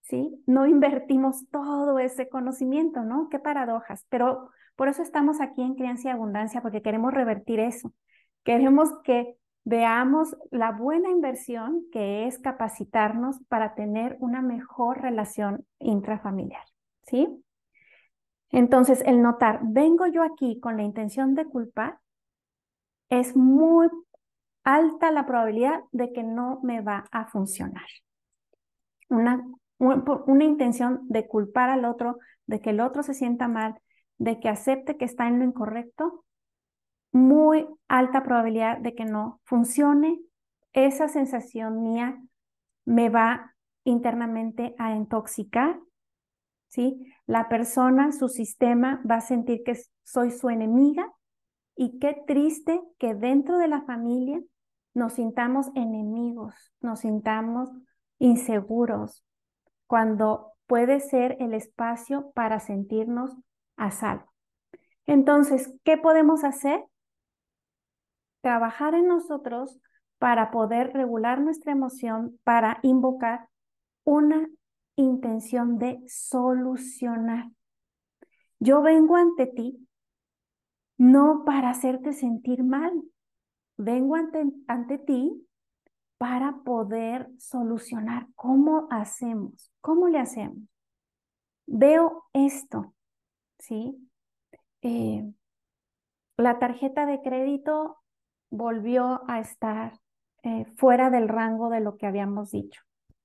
Speaker 1: ¿sí? No invertimos todo ese conocimiento, ¿no? Qué paradojas. Pero por eso estamos aquí en Crianza y Abundancia, porque queremos revertir eso. Queremos que veamos la buena inversión que es capacitarnos para tener una mejor relación intrafamiliar, ¿sí? Entonces, el notar, vengo yo aquí con la intención de culpar, es muy alta la probabilidad de que no me va a funcionar. Una, un- por una intención de culpar al otro, de que el otro se sienta mal, de que acepte que está en lo incorrecto, muy alta probabilidad de que no funcione. Esa sensación mía me va internamente a intoxicar, ¿sí? La persona, su sistema va a sentir que soy su enemiga y qué triste que dentro de la familia nos sintamos enemigos, nos sintamos inseguros, cuando puede ser el espacio para sentirnos a salvo. Entonces, ¿qué podemos hacer? Trabajar en nosotros para poder regular nuestra emoción, para invocar una intención de solucionar. Yo vengo ante ti no para hacerte sentir mal, vengo ante, ante ti para poder solucionar. ¿Cómo hacemos? ¿Cómo le hacemos? Veo esto, ¿sí? Eh, la tarjeta de crédito volvió a estar eh, fuera del rango de lo que habíamos dicho.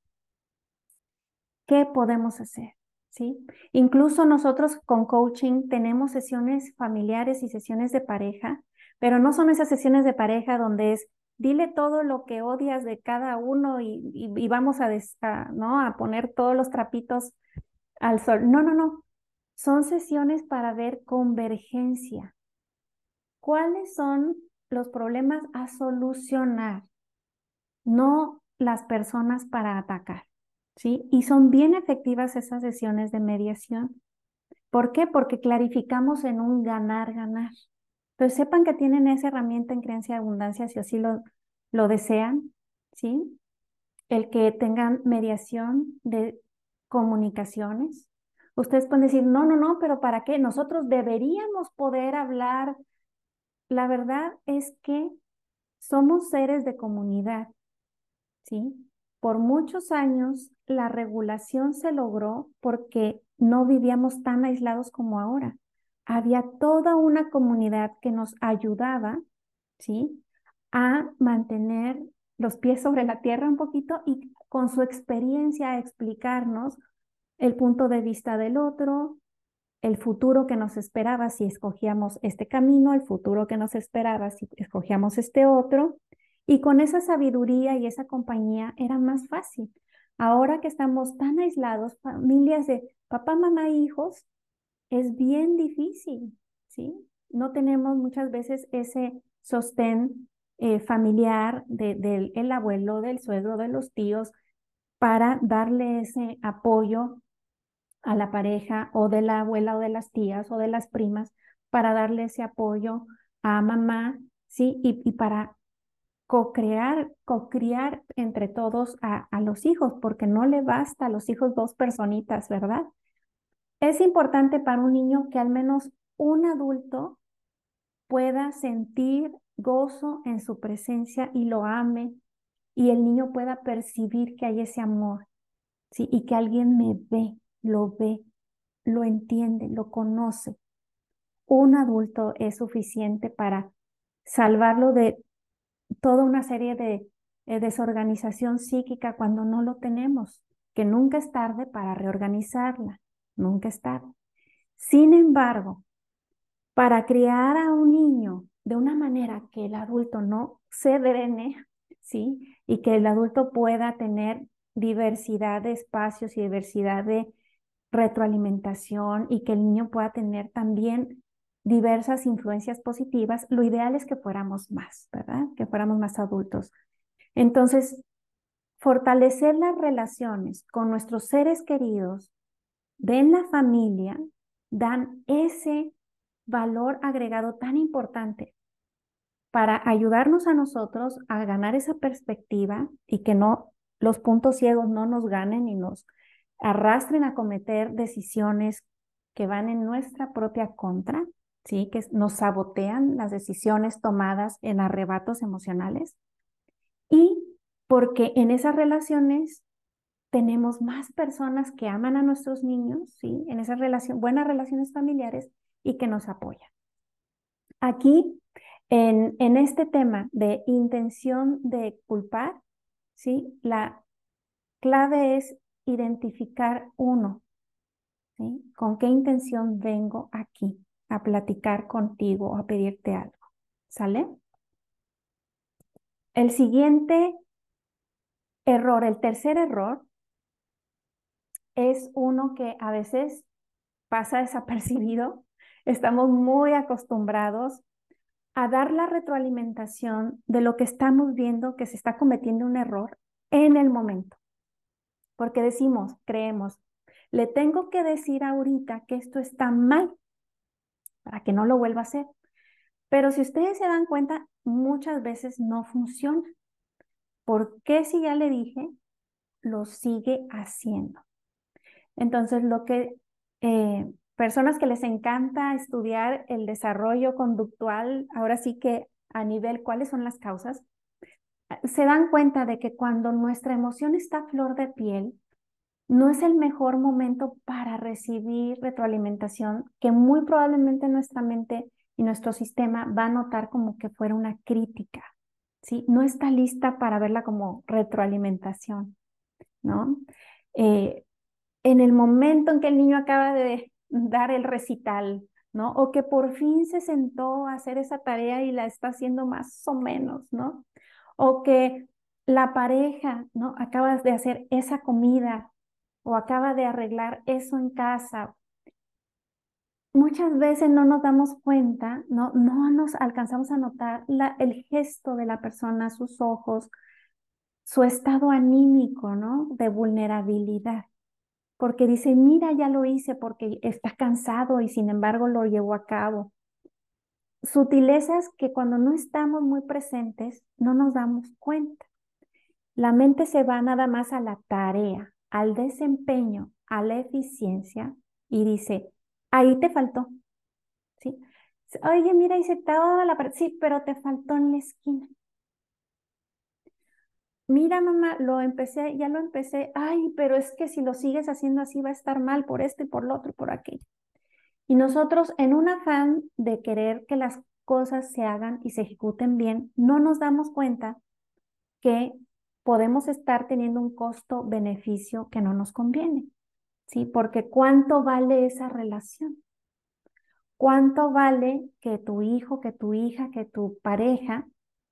Speaker 1: ¿Qué podemos hacer? ¿Sí? Incluso nosotros con coaching tenemos sesiones familiares y sesiones de pareja, pero no son esas sesiones de pareja donde es dile todo lo que odias de cada uno y, y, y vamos a, des, a, ¿no? a poner todos los trapitos al sol. No, no, no. Son sesiones para ver convergencia. ¿Cuáles son los problemas a solucionar? No las personas para atacar, ¿sí? Y son bien efectivas esas sesiones de mediación. ¿Por qué? Porque clarificamos en un ganar-ganar. Entonces sepan que tienen esa herramienta en Creencia y Abundancia si así lo, lo desean, ¿sí? El que tengan mediación de comunicaciones. Ustedes pueden decir, no, no, no, pero ¿para qué? Nosotros deberíamos poder hablar. La verdad es que somos seres de comunidad, ¿sí? Por muchos años la regulación se logró porque no vivíamos tan aislados como ahora. Había toda una comunidad que nos ayudaba, ¿sí? A mantener los pies sobre la tierra un poquito y con su experiencia a explicarnos el punto de vista del otro, el futuro que nos esperaba si escogíamos este camino, el futuro que nos esperaba si escogíamos este otro. Y con esa sabiduría y esa compañía era más fácil. Ahora que estamos tan aislados, familias de papá, mamá, hijos, es bien difícil, ¿sí? No tenemos muchas veces ese sostén eh, familiar de, del el abuelo, del suegro, de los tíos, para darle ese apoyo a la pareja o de la abuela o de las tías o de las primas para darle ese apoyo a mamá, ¿sí? Y, y para co-crear, co-criar entre todos a, a los hijos, porque no le basta a los hijos dos personitas, ¿verdad? Es importante para un niño que al menos un adulto pueda sentir gozo en su presencia y lo ame, y el niño pueda percibir que hay ese amor, ¿sí? Y que alguien me ve, lo ve, lo entiende, lo conoce. Un adulto es suficiente para salvarlo de toda una serie de eh, desorganización psíquica cuando no lo tenemos, que nunca es tarde para reorganizarla, nunca es tarde. Sin embargo, para criar a un niño de una manera que el adulto no se drene, ¿sí? Y que el adulto pueda tener diversidad de espacios y diversidad de retroalimentación y que el niño pueda tener también diversas influencias positivas, lo ideal es que fuéramos más, ¿verdad? Que fuéramos más adultos. Entonces, fortalecer las relaciones con nuestros seres queridos de la familia dan ese valor agregado tan importante para ayudarnos a nosotros a ganar esa perspectiva y que no los puntos ciegos no nos ganen y nos arrastren a cometer decisiones que van en nuestra propia contra, ¿sí? Que nos sabotean las decisiones tomadas en arrebatos emocionales. Y porque en esas relaciones tenemos más personas que aman a nuestros niños, ¿sí? En esas relación, buenas relaciones familiares y que nos apoyan. Aquí, en, en este tema de intención de culpar, ¿sí? La clave es identificar uno, ¿sí? ¿Con qué intención vengo aquí a platicar contigo o a pedirte algo? ¿Sale? El siguiente error, el tercer error, es uno que a veces pasa desapercibido. Estamos muy acostumbrados a dar la retroalimentación de lo que estamos viendo que se está cometiendo un error en el momento. Porque decimos, creemos, le tengo que decir ahorita que esto está mal para que no lo vuelva a hacer. Pero si ustedes se dan cuenta, muchas veces no funciona. ¿Por qué si ya le dije, lo sigue haciendo? Entonces, lo que eh, personas que les encanta estudiar el desarrollo conductual, ahora sí que a nivel cuáles son las causas, se dan cuenta de que cuando nuestra emoción está a flor de piel, no es el mejor momento para recibir retroalimentación, que muy probablemente nuestra mente y nuestro sistema va a notar como que fuera una crítica, ¿sí? No está lista para verla como retroalimentación, ¿no? Eh, en el momento en que el niño acaba de dar el recital, ¿no? O que por fin se sentó a hacer esa tarea y la está haciendo más o menos, ¿no? O que la pareja, ¿no? Acaba de hacer esa comida o acaba de arreglar eso en casa. Muchas veces no nos damos cuenta, no, no nos alcanzamos a notar la, el gesto de la persona, sus ojos, su estado anímico, ¿no? De vulnerabilidad. Porque dice, mira, ya lo hice porque está cansado y sin embargo lo llevó a cabo. Sutilezas que cuando no estamos muy presentes no nos damos cuenta. La mente se va nada más a la tarea, al desempeño, a la eficiencia y dice, ahí te faltó, ¿sí? Oye, mira, hice toda la parte, sí, pero te faltó en la esquina. Mira, mamá, lo empecé, ya lo empecé, ay, pero es que si lo sigues haciendo así va a estar mal por esto y por lo otro y por aquello. Y nosotros, en un afán de querer que las cosas se hagan y se ejecuten bien, no nos damos cuenta que podemos estar teniendo un costo-beneficio que no nos conviene, ¿sí? Porque ¿cuánto vale esa relación? ¿Cuánto vale que tu hijo, que tu hija, que tu pareja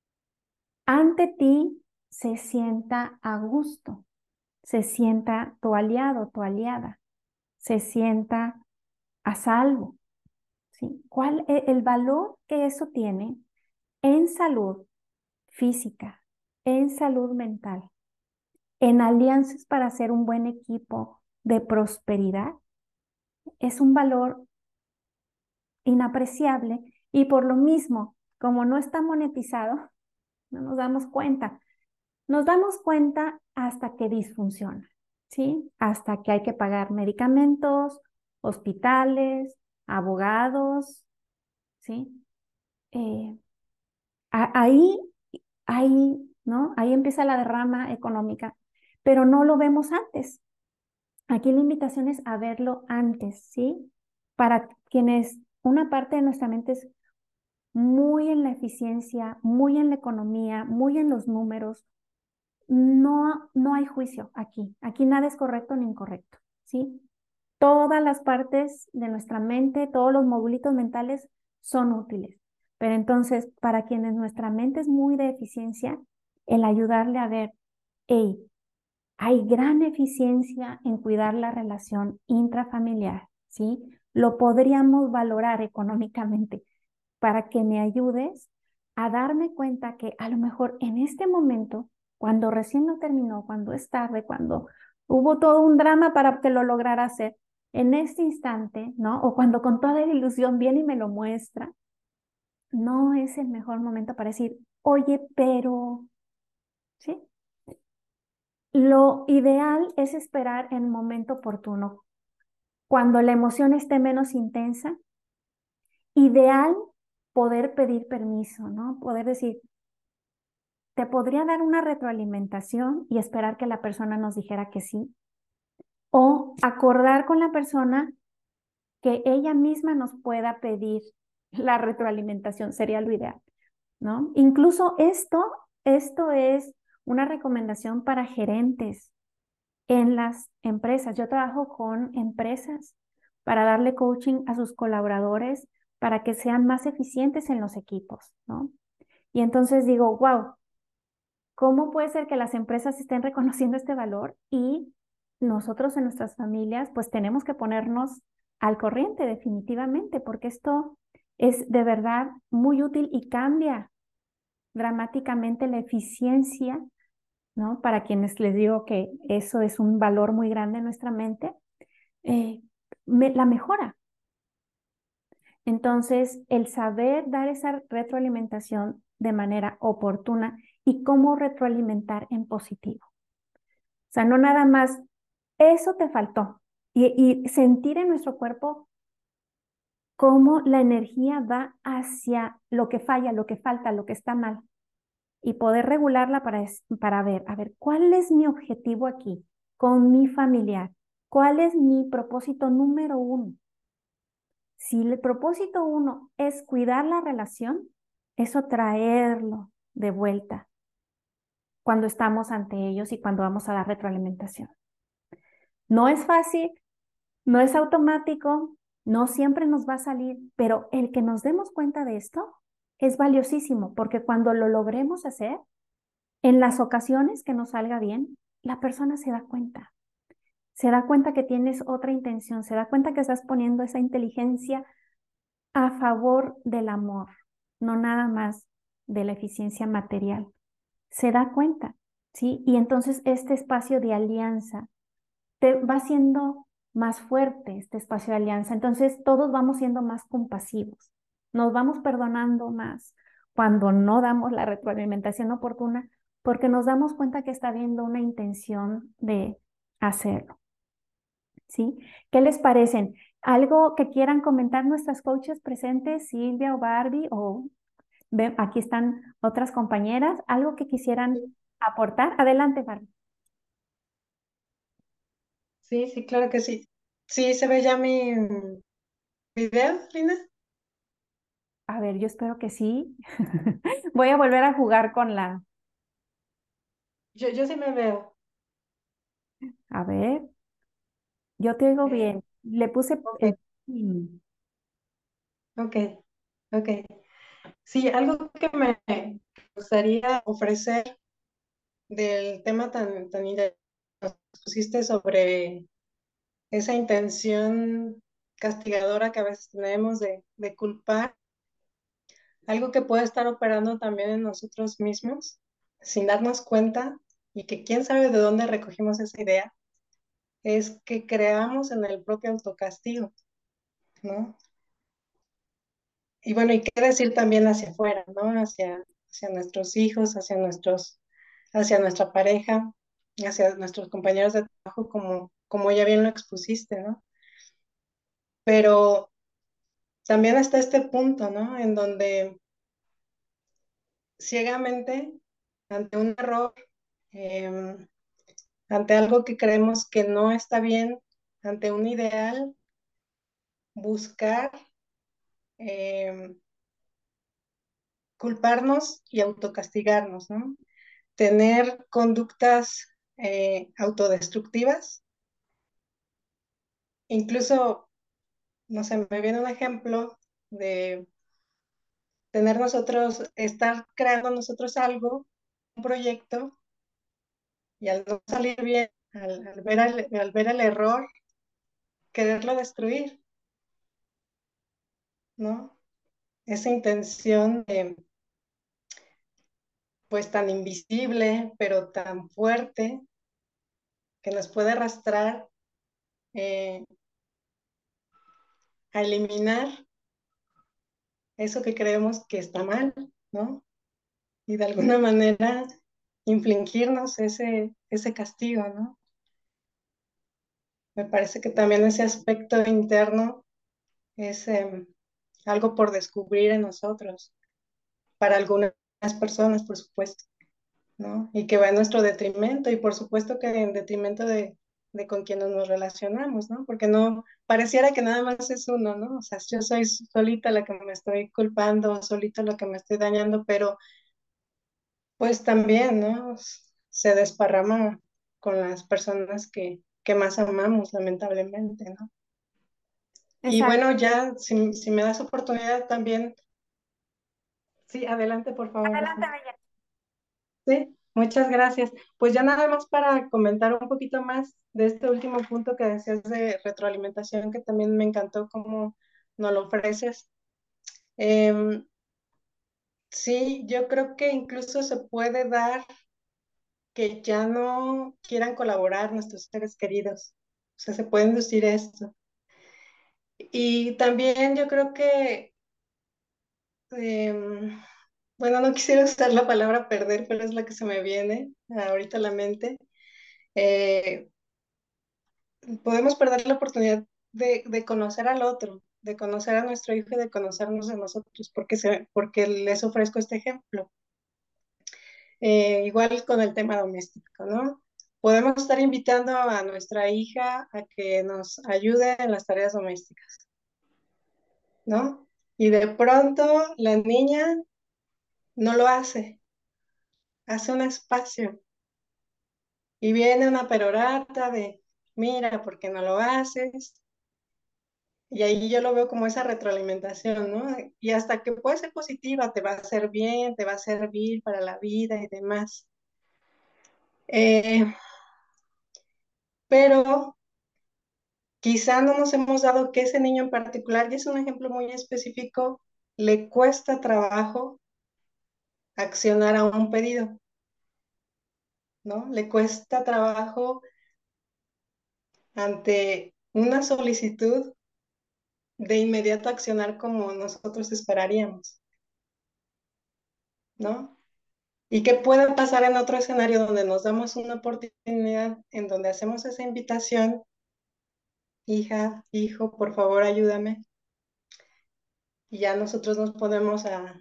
Speaker 1: ante ti se sienta a gusto, se sienta tu aliado, tu aliada, se sienta a salvo, ¿sí? ¿Cuál es el valor que eso tiene en salud física, en salud mental, en alianzas para hacer un buen equipo de prosperidad? Es un valor inapreciable y por lo mismo, como no está monetizado, no nos damos cuenta. Nos damos cuenta hasta que disfunciona, ¿sí? Hasta que hay que pagar medicamentos, hospitales, abogados, ¿sí? Eh, a- ahí, ahí, ¿no? Ahí empieza la derrama económica, pero no lo vemos antes. Aquí la invitación es a verlo antes, ¿sí? Para quienes una parte de nuestra mente es muy en la eficiencia, muy en la economía, muy en los números, no, no hay juicio aquí. Aquí nada es correcto ni incorrecto, ¿sí? Todas las partes de nuestra mente, todos los modulitos mentales son útiles. Pero entonces, para quienes nuestra mente es muy de eficiencia, el ayudarle a ver, hey, hay gran eficiencia en cuidar la relación intrafamiliar, ¿sí? Lo podríamos valorar económicamente para que me ayudes a darme cuenta que a lo mejor en este momento, cuando recién no terminó, cuando es tarde, cuando hubo todo un drama para que lo lograra hacer, en este instante, ¿no? O cuando con toda la ilusión viene y me lo muestra, no es el mejor momento para decir, oye, pero, ¿sí? Lo ideal es esperar en el momento oportuno, cuando la emoción esté menos intensa. Ideal poder pedir permiso, ¿no? Poder decir, te podría dar una retroalimentación y esperar que la persona nos dijera que sí, o acordar con la persona que ella misma nos pueda pedir la retroalimentación, sería lo ideal, ¿no? Incluso esto, esto es una recomendación para gerentes en las empresas. Yo trabajo con empresas para darle coaching a sus colaboradores para que sean más eficientes en los equipos, ¿no? Y entonces digo, wow, ¿cómo puede ser que las empresas estén reconociendo este valor y nosotros en nuestras familias pues tenemos que ponernos al corriente definitivamente, porque esto es de verdad muy útil y cambia dramáticamente la eficiencia, ¿no? Para quienes les digo que eso es un valor muy grande en nuestra mente, eh, me- la mejora. Entonces, el saber dar esa retroalimentación de manera oportuna y cómo retroalimentar en positivo. O sea, no nada más, eso te faltó. Y, y sentir en nuestro cuerpo cómo la energía va hacia lo que falla, lo que falta, lo que está mal. Y poder regularla para, es- para ver, a ver, ¿cuál es mi objetivo aquí con mi familiar? ¿Cuál es mi propósito número uno? Si el propósito uno es cuidar la relación, eso traerlo de vuelta cuando estamos ante ellos y cuando vamos a dar retroalimentación. No es fácil, no es automático, no siempre nos va a salir, pero el que nos demos cuenta de esto es valiosísimo porque cuando lo logremos hacer, en las ocasiones que nos salga bien, la persona se da cuenta. Se da cuenta que tienes otra intención, se da cuenta que estás poniendo esa inteligencia a favor del amor, no nada más de la eficiencia material. Se da cuenta, ¿sí? Y entonces este espacio de alianza te va siendo más fuerte, este espacio de alianza. Entonces todos vamos siendo más compasivos, nos vamos perdonando más cuando no damos la retroalimentación oportuna, porque nos damos cuenta que está habiendo una intención de hacerlo. ¿Sí? ¿Qué les parecen? ¿Algo que quieran comentar nuestras coaches presentes, Silvia o Barbie? O ve, aquí están otras compañeras. ¿Algo que quisieran aportar? Adelante, Barbie.
Speaker 2: Sí, sí, claro que sí. Sí, se ve ya mi mm, video, Lina.
Speaker 1: A ver, yo espero que sí. Voy a volver a jugar con la...
Speaker 2: Yo, yo sí me veo.
Speaker 1: A ver, yo te oigo
Speaker 2: Eh,
Speaker 1: bien. Le puse
Speaker 2: ok,
Speaker 1: el... Mm.
Speaker 2: ok, ok. Sí, algo que me gustaría ofrecer del tema tan, tan interesante que nos pusiste sobre esa intención castigadora que a veces tenemos de, de culpar, algo que puede estar operando también en nosotros mismos sin darnos cuenta y que quién sabe de dónde recogimos esa idea, es que creamos en el propio autocastigo, ¿no? Y bueno, y qué decir también hacia afuera, ¿no? Hacia, hacia nuestros hijos, hacia nuestros, hacia nuestra pareja, hacia nuestros compañeros de trabajo, como, como ya bien lo expusiste, ¿no? Pero también está este punto, ¿no? En donde ciegamente, ante un error, em, ante algo que creemos que no está bien, ante un ideal, buscar em, culparnos y autocastigarnos, ¿no? Tener conductas eh, autodestructivas. Incluso, no sé, me viene un ejemplo de tener nosotros, estar creando nosotros algo, un proyecto, y al no salir bien, al, al ver, el, al ver el error, quererlo destruir, ¿no? Esa intención de, pues tan invisible, pero tan fuerte, que nos puede arrastrar eh, a eliminar eso que creemos que está mal, ¿no? Y de alguna manera infligirnos ese, ese castigo, ¿no? Me parece que también ese aspecto interno es em, algo por descubrir en nosotros, para algunas personas, por supuesto, ¿no? Y que va en nuestro detrimento y por supuesto que en detrimento de, de con quienes nos relacionamos, ¿no? Porque no, pareciera que nada más es uno, ¿no? O sea, yo soy solita la que me estoy culpando, solita la que me estoy dañando, pero pues también, ¿no? Se desparrama con las personas que, que más amamos, lamentablemente, ¿no? Y
Speaker 1: Exacto.
Speaker 2: bueno, ya, si, si me das oportunidad también, sí, adelante, por favor,
Speaker 1: Adelante,
Speaker 2: Rosa.
Speaker 1: Bella.
Speaker 2: Sí, muchas gracias. Pues ya nada más para comentar un poquito más de este último punto que decías de retroalimentación, que también me encantó cómo nos lo ofreces. Em, sí, yo creo que incluso se puede dar que ya no quieran colaborar nuestros seres queridos. O sea, se puede inducir esto. Y también yo creo que, em, bueno, no quisiera usar la palabra perder, pero es la que se me viene ahorita a la mente. Eh, Podemos perder la oportunidad de, de conocer al otro, de conocer a nuestro hijo y de conocernos a nosotros, porque, se, porque les ofrezco este ejemplo. Eh, igual con el tema doméstico, ¿no? Podemos estar invitando a nuestra hija a que nos ayude en las tareas domésticas, ¿no? Y de pronto la niña no lo hace, hace un espacio y viene una perorata de, mira, ¿por qué no lo haces? Y ahí yo lo veo como esa retroalimentación, ¿no? Y hasta que puede ser positiva, te va a hacer bien, te va a servir para la vida y demás. Eh, pero quizá no nos hemos dado que ese niño en particular, y es un ejemplo muy específico, le cuesta trabajo accionar a un pedido, ¿no? Le cuesta trabajo ante una solicitud de inmediato accionar como nosotros esperaríamos, ¿no? ¿Y qué puede pasar en otro escenario donde nos damos una oportunidad, en donde hacemos esa invitación, hija, hijo, por favor ayúdame? Y ya nosotros nos ponemos a,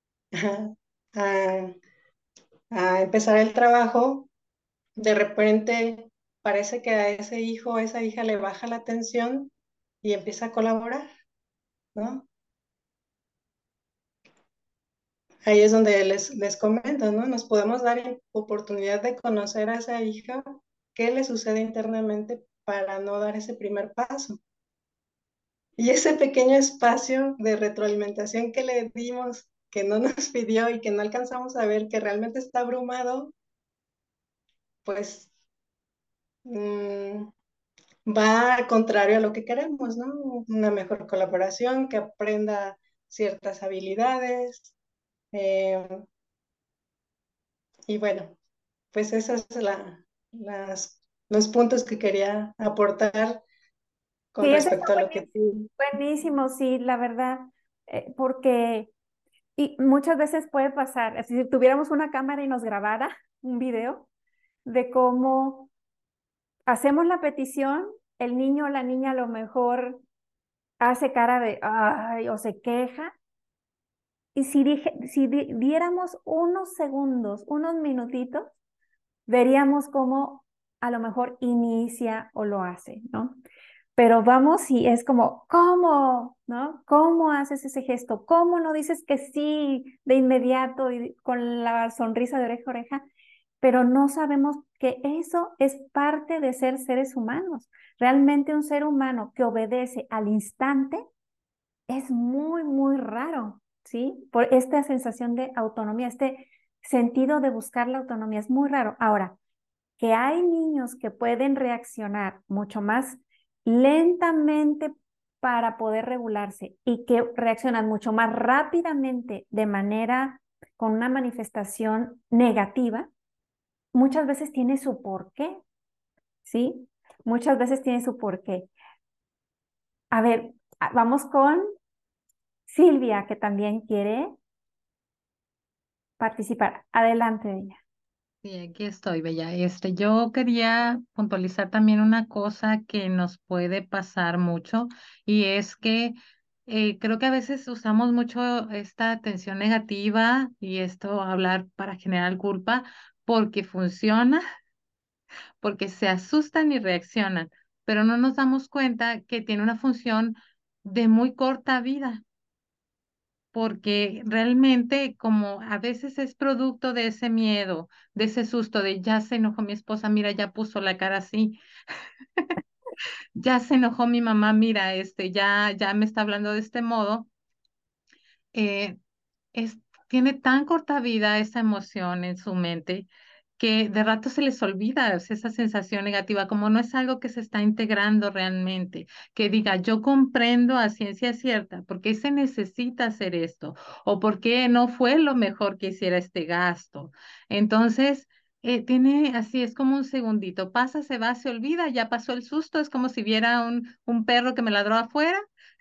Speaker 2: a, a empezar el trabajo. De repente parece que a ese hijo o a esa hija le baja la atención y empieza a colaborar, ¿no? Ahí es donde les, les comento, ¿no? Nos podemos dar oportunidad de conocer a esa hija, qué le sucede internamente para no dar ese primer paso. Y ese pequeño espacio de retroalimentación que le dimos, que no nos pidió y que no alcanzamos a ver, que realmente está abrumado, pues mmm, va al contrario a lo que queremos, ¿no? Una mejor colaboración, que aprenda ciertas habilidades. Eh, y bueno, pues esos son la, las, los puntos que quería aportar con
Speaker 1: Sí, eso está
Speaker 2: respecto a lo que
Speaker 1: buenísimo,
Speaker 2: tú...
Speaker 1: buenísimo, sí, la verdad, eh, porque y muchas veces puede pasar, es decir, si tuviéramos una cámara y nos grabara un video de cómo hacemos la petición, el niño o la niña a lo mejor hace cara de, ay, o se queja, y si, dije, si di- diéramos unos segundos, unos minutitos, veríamos cómo a lo mejor inicia o lo hace, ¿no? Pero vamos y es como, ¿cómo? ¿No? ¿Cómo haces ese gesto? ¿Cómo no dices que sí de inmediato y con la sonrisa de oreja a oreja? Pero no sabemos que eso es parte de ser seres humanos. Realmente un ser humano que obedece al instante es muy, muy raro, ¿sí? Por esta sensación de autonomía, este sentido de buscar la autonomía es muy raro. Ahora, que hay niños que pueden reaccionar mucho más lentamente para poder regularse y que reaccionan mucho más rápidamente de manera con una manifestación negativa, muchas veces tiene su porqué, ¿sí? Muchas veces tiene su porqué. A ver, a- vamos con Silvia, que también quiere participar. Adelante, ella.
Speaker 3: Sí, aquí estoy, Bella. Este, yo quería puntualizar también una cosa que nos puede pasar mucho y es que eh, creo que a veces usamos mucho esta atención negativa y esto hablar para generar culpa porque funciona, porque se asustan y reaccionan, pero no nos damos cuenta que tiene una función de muy corta vida, porque realmente como a veces es producto de ese miedo, de ese susto de ya se enojó mi esposa, mira, ya puso la cara así, ya se enojó mi mamá, mira, este, ya, ya me está hablando de este modo, eh, es, tiene tan corta vida esa emoción en su mente que de rato se les olvida, o sea, esa sensación negativa, como no es algo que se está integrando realmente, que diga, yo comprendo a ciencia cierta por qué se necesita hacer esto o por qué no fue lo mejor que hiciera este gasto. Entonces, eh, tiene así, es como un segundito, pasa, se va, se olvida, ya pasó el susto, es como si viera un, un perro que me ladró afuera,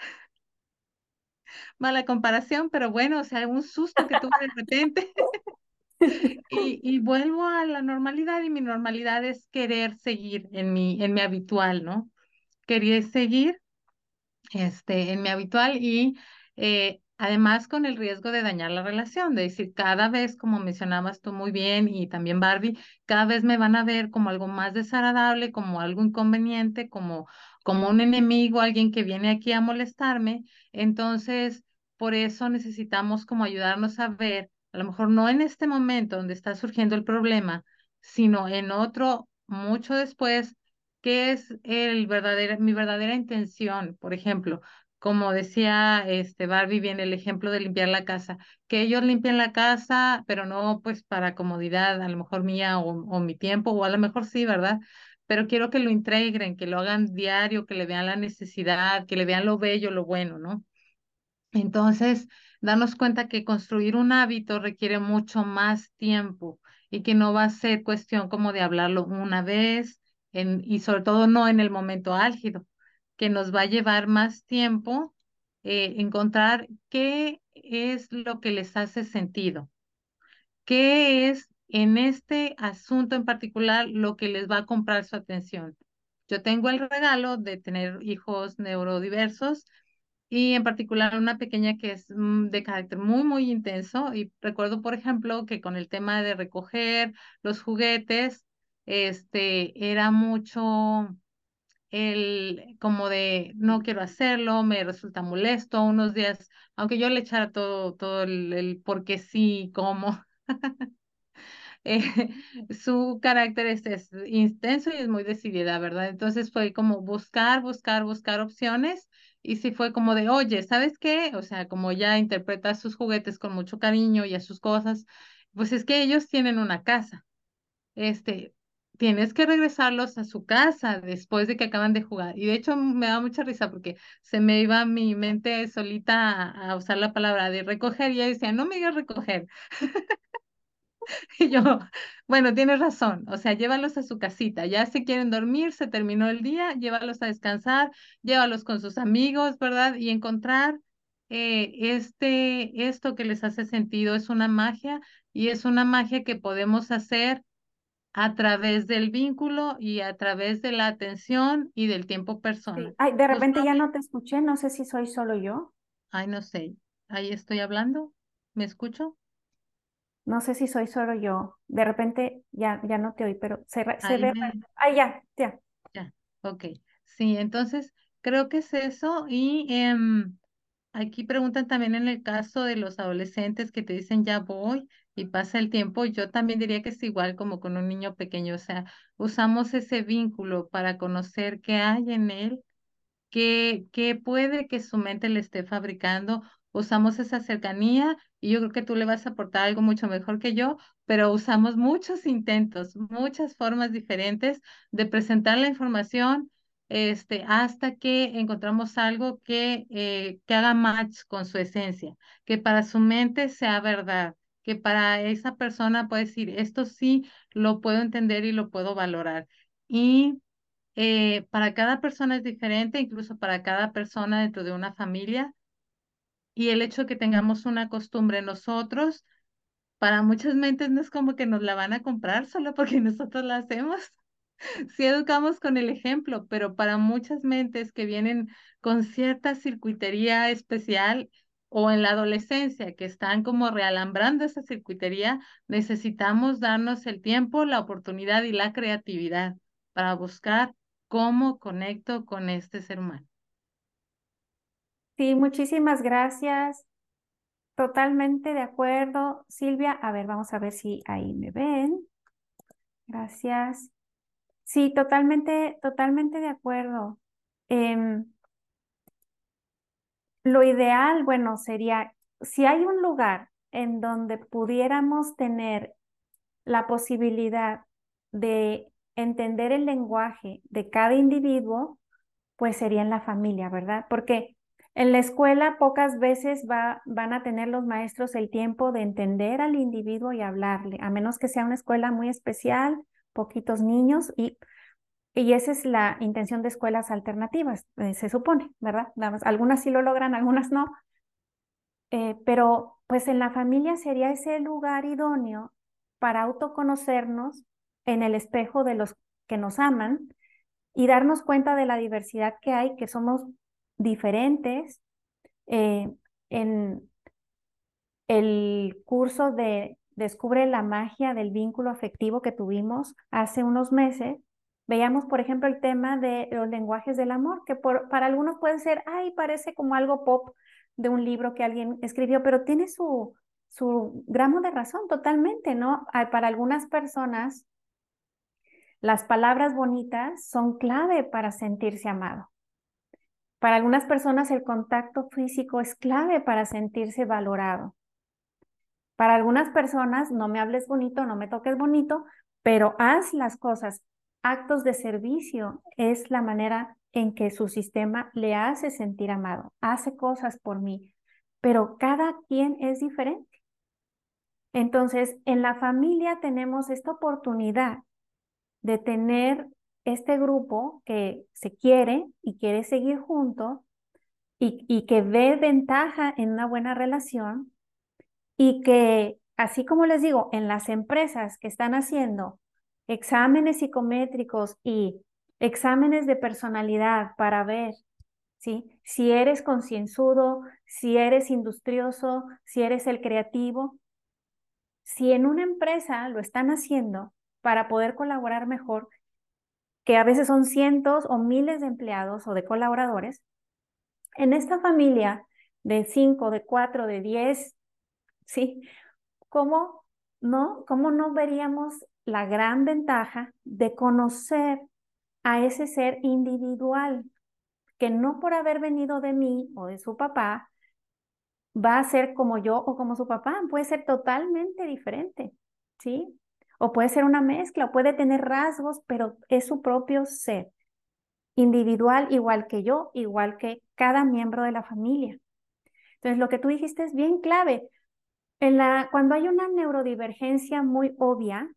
Speaker 3: mala comparación, pero bueno, o sea, un susto que tuve de repente. Y, y vuelvo a la normalidad y mi normalidad es querer seguir en mi, en mi habitual, ¿no? Quería seguir este, en mi habitual y eh, además con el riesgo de dañar la relación, de decir, cada vez, como mencionabas tú muy bien y también Barbie, cada vez me van a ver como algo más desagradable, como algo inconveniente, como, como un enemigo, alguien que viene aquí a molestarme. Entonces, por eso necesitamos como ayudarnos a ver, a lo mejor no en este momento donde está surgiendo el problema, sino en otro mucho después qué es el verdadera, mi verdadera intención. Por ejemplo, como decía este Barbie, bien el ejemplo de limpiar la casa, que ellos limpien la casa, pero no pues para comodidad, a lo mejor mía o, o mi tiempo, o a lo mejor sí, ¿verdad? Pero quiero que lo integren, que lo hagan diario, que le vean la necesidad, que le vean lo bello, lo bueno, ¿no? Entonces, darnos cuenta que construir un hábito requiere mucho más tiempo y que no va a ser cuestión como de hablarlo una vez en, y sobre todo no en el momento álgido, que nos va a llevar más tiempo eh, encontrar qué es lo que les hace sentido, qué es en este asunto en particular lo que les va a comprar su atención. Yo tengo el regalo de tener hijos neurodiversos y en particular una pequeña que es mm, de carácter muy, muy intenso. Y recuerdo, por ejemplo, que con el tema de recoger los juguetes, este, era mucho el como de no quiero hacerlo, me resulta molesto unos días, aunque yo le echara todo, todo el, el por qué sí, cómo. eh, su carácter es, es intenso y es muy decidida, ¿verdad? Entonces fue como buscar, buscar, buscar opciones y sí fue como de, oye, ¿sabes qué? O sea, como ya interpreta sus juguetes con mucho cariño y a sus cosas, pues es que ellos tienen una casa. Este, tienes que regresarlos a su casa después de que acaban de jugar. Y de hecho me da mucha risa porque se me iba mi mente solita a, a usar la palabra de recoger y ella decía, no me digas recoger. Y yo, bueno, tienes razón, o sea, llévalos a su casita, ya se quieren dormir, se terminó el día, llévalos a descansar, llévalos con sus amigos, ¿verdad? Y encontrar eh, este, esto que les hace sentido es una magia y es una magia que podemos hacer a través del vínculo y a través de la atención y del tiempo
Speaker 1: Sí.
Speaker 3: persona.
Speaker 1: Ay, de
Speaker 3: Nos
Speaker 1: repente
Speaker 3: va-
Speaker 1: ya no te escuché, no sé si soy solo yo,
Speaker 3: Ay, no sé, ahí estoy hablando, ¿me escucho?
Speaker 1: no sé si soy solo yo. De repente ya, ya no te oí, pero se, re- se
Speaker 3: Ahí
Speaker 1: ve.
Speaker 3: me,
Speaker 1: Ay, ya, ya.
Speaker 3: Ya, ok. Sí, entonces creo que es eso. Y em, aquí preguntan también en el caso de los adolescentes que te dicen ya voy y pasa el tiempo. Yo también diría que es igual como con un niño pequeño. O sea, usamos ese vínculo para conocer qué hay en él que, que puede que su mente le esté fabricando. Usamos esa cercanía y yo creo que tú le vas a aportar algo mucho mejor que yo, pero usamos muchos intentos, muchas formas diferentes de presentar la información, este, hasta que encontramos algo que, eh, que haga match con su esencia, que para su mente sea verdad, que para esa persona puede decir, esto sí lo puedo entender y lo puedo valorar. Y eh, para cada persona es diferente, incluso para cada persona dentro de una familia. Y el hecho de que tengamos una costumbre nosotros Para muchas mentes no es como que nos la van a comprar solo porque nosotros la hacemos. Sí educamos con el ejemplo, pero para muchas mentes que vienen con cierta circuitería especial o en la adolescencia que están como realambrando esa circuitería, necesitamos darnos el tiempo, la oportunidad y la creatividad para buscar cómo conecto con este ser humano.
Speaker 1: Sí, muchísimas gracias. Totalmente de acuerdo. Silvia, a ver, vamos a ver si ahí me ven. Gracias. Sí, totalmente, totalmente de acuerdo. Em, lo ideal, bueno, sería, si hay un lugar en donde pudiéramos tener la posibilidad de entender el lenguaje de cada individuo, pues sería en la familia, ¿verdad? Porque en la escuela pocas veces va, van a tener los maestros el tiempo de entender al individuo y hablarle, a menos que sea una escuela muy especial, poquitos niños, y, y esa es la intención de escuelas alternativas, eh, se supone, ¿verdad? Nada más, algunas sí lo logran, algunas no, eh, pero pues en la familia sería ese lugar idóneo para autoconocernos en el espejo de los que nos aman y darnos cuenta de la diversidad que hay, que somos diferentes. Eh, en el curso de Descubre la magia del vínculo afectivo que tuvimos hace unos meses, veíamos, por ejemplo, el tema de los lenguajes del amor, que por, para algunos puede ser, ay, parece como algo pop de un libro que alguien escribió, pero tiene su, su gramo de razón totalmente, ¿no? Ah, para algunas personas, las palabras bonitas son clave para sentirse amado. Para algunas personas el contacto físico es clave para sentirse valorado. Para algunas personas, no me hables bonito, no me toques bonito, pero haz las cosas. Actos de servicio es la manera en que su sistema le hace sentir amado, hace cosas por mí, pero cada quien es diferente. Entonces, en la familia tenemos esta oportunidad de tener este grupo que se quiere y quiere seguir juntos y, y que ve ventaja en una buena relación y que, así como les digo, en las empresas que están haciendo exámenes psicométricos y exámenes de personalidad para ver, ¿sí? Si eres concienzudo, si eres industrioso, si eres el creativo, si en una empresa lo están haciendo para poder colaborar mejor, que a veces son cientos o miles de empleados o de colaboradores, en esta familia de cinco, de cuatro, de diez, ¿sí? ¿Cómo no, cómo no veríamos la gran ventaja de conocer a ese ser individual que no por haber venido de mí o de su papá va a ser como yo o como su papá, puede ser totalmente diferente, ¿sí? O puede ser una mezcla, o puede tener rasgos, pero es su propio ser individual, igual que yo, igual que cada miembro de la familia. Entonces, lo que tú dijiste es bien clave. En la, cuando hay una neurodivergencia muy obvia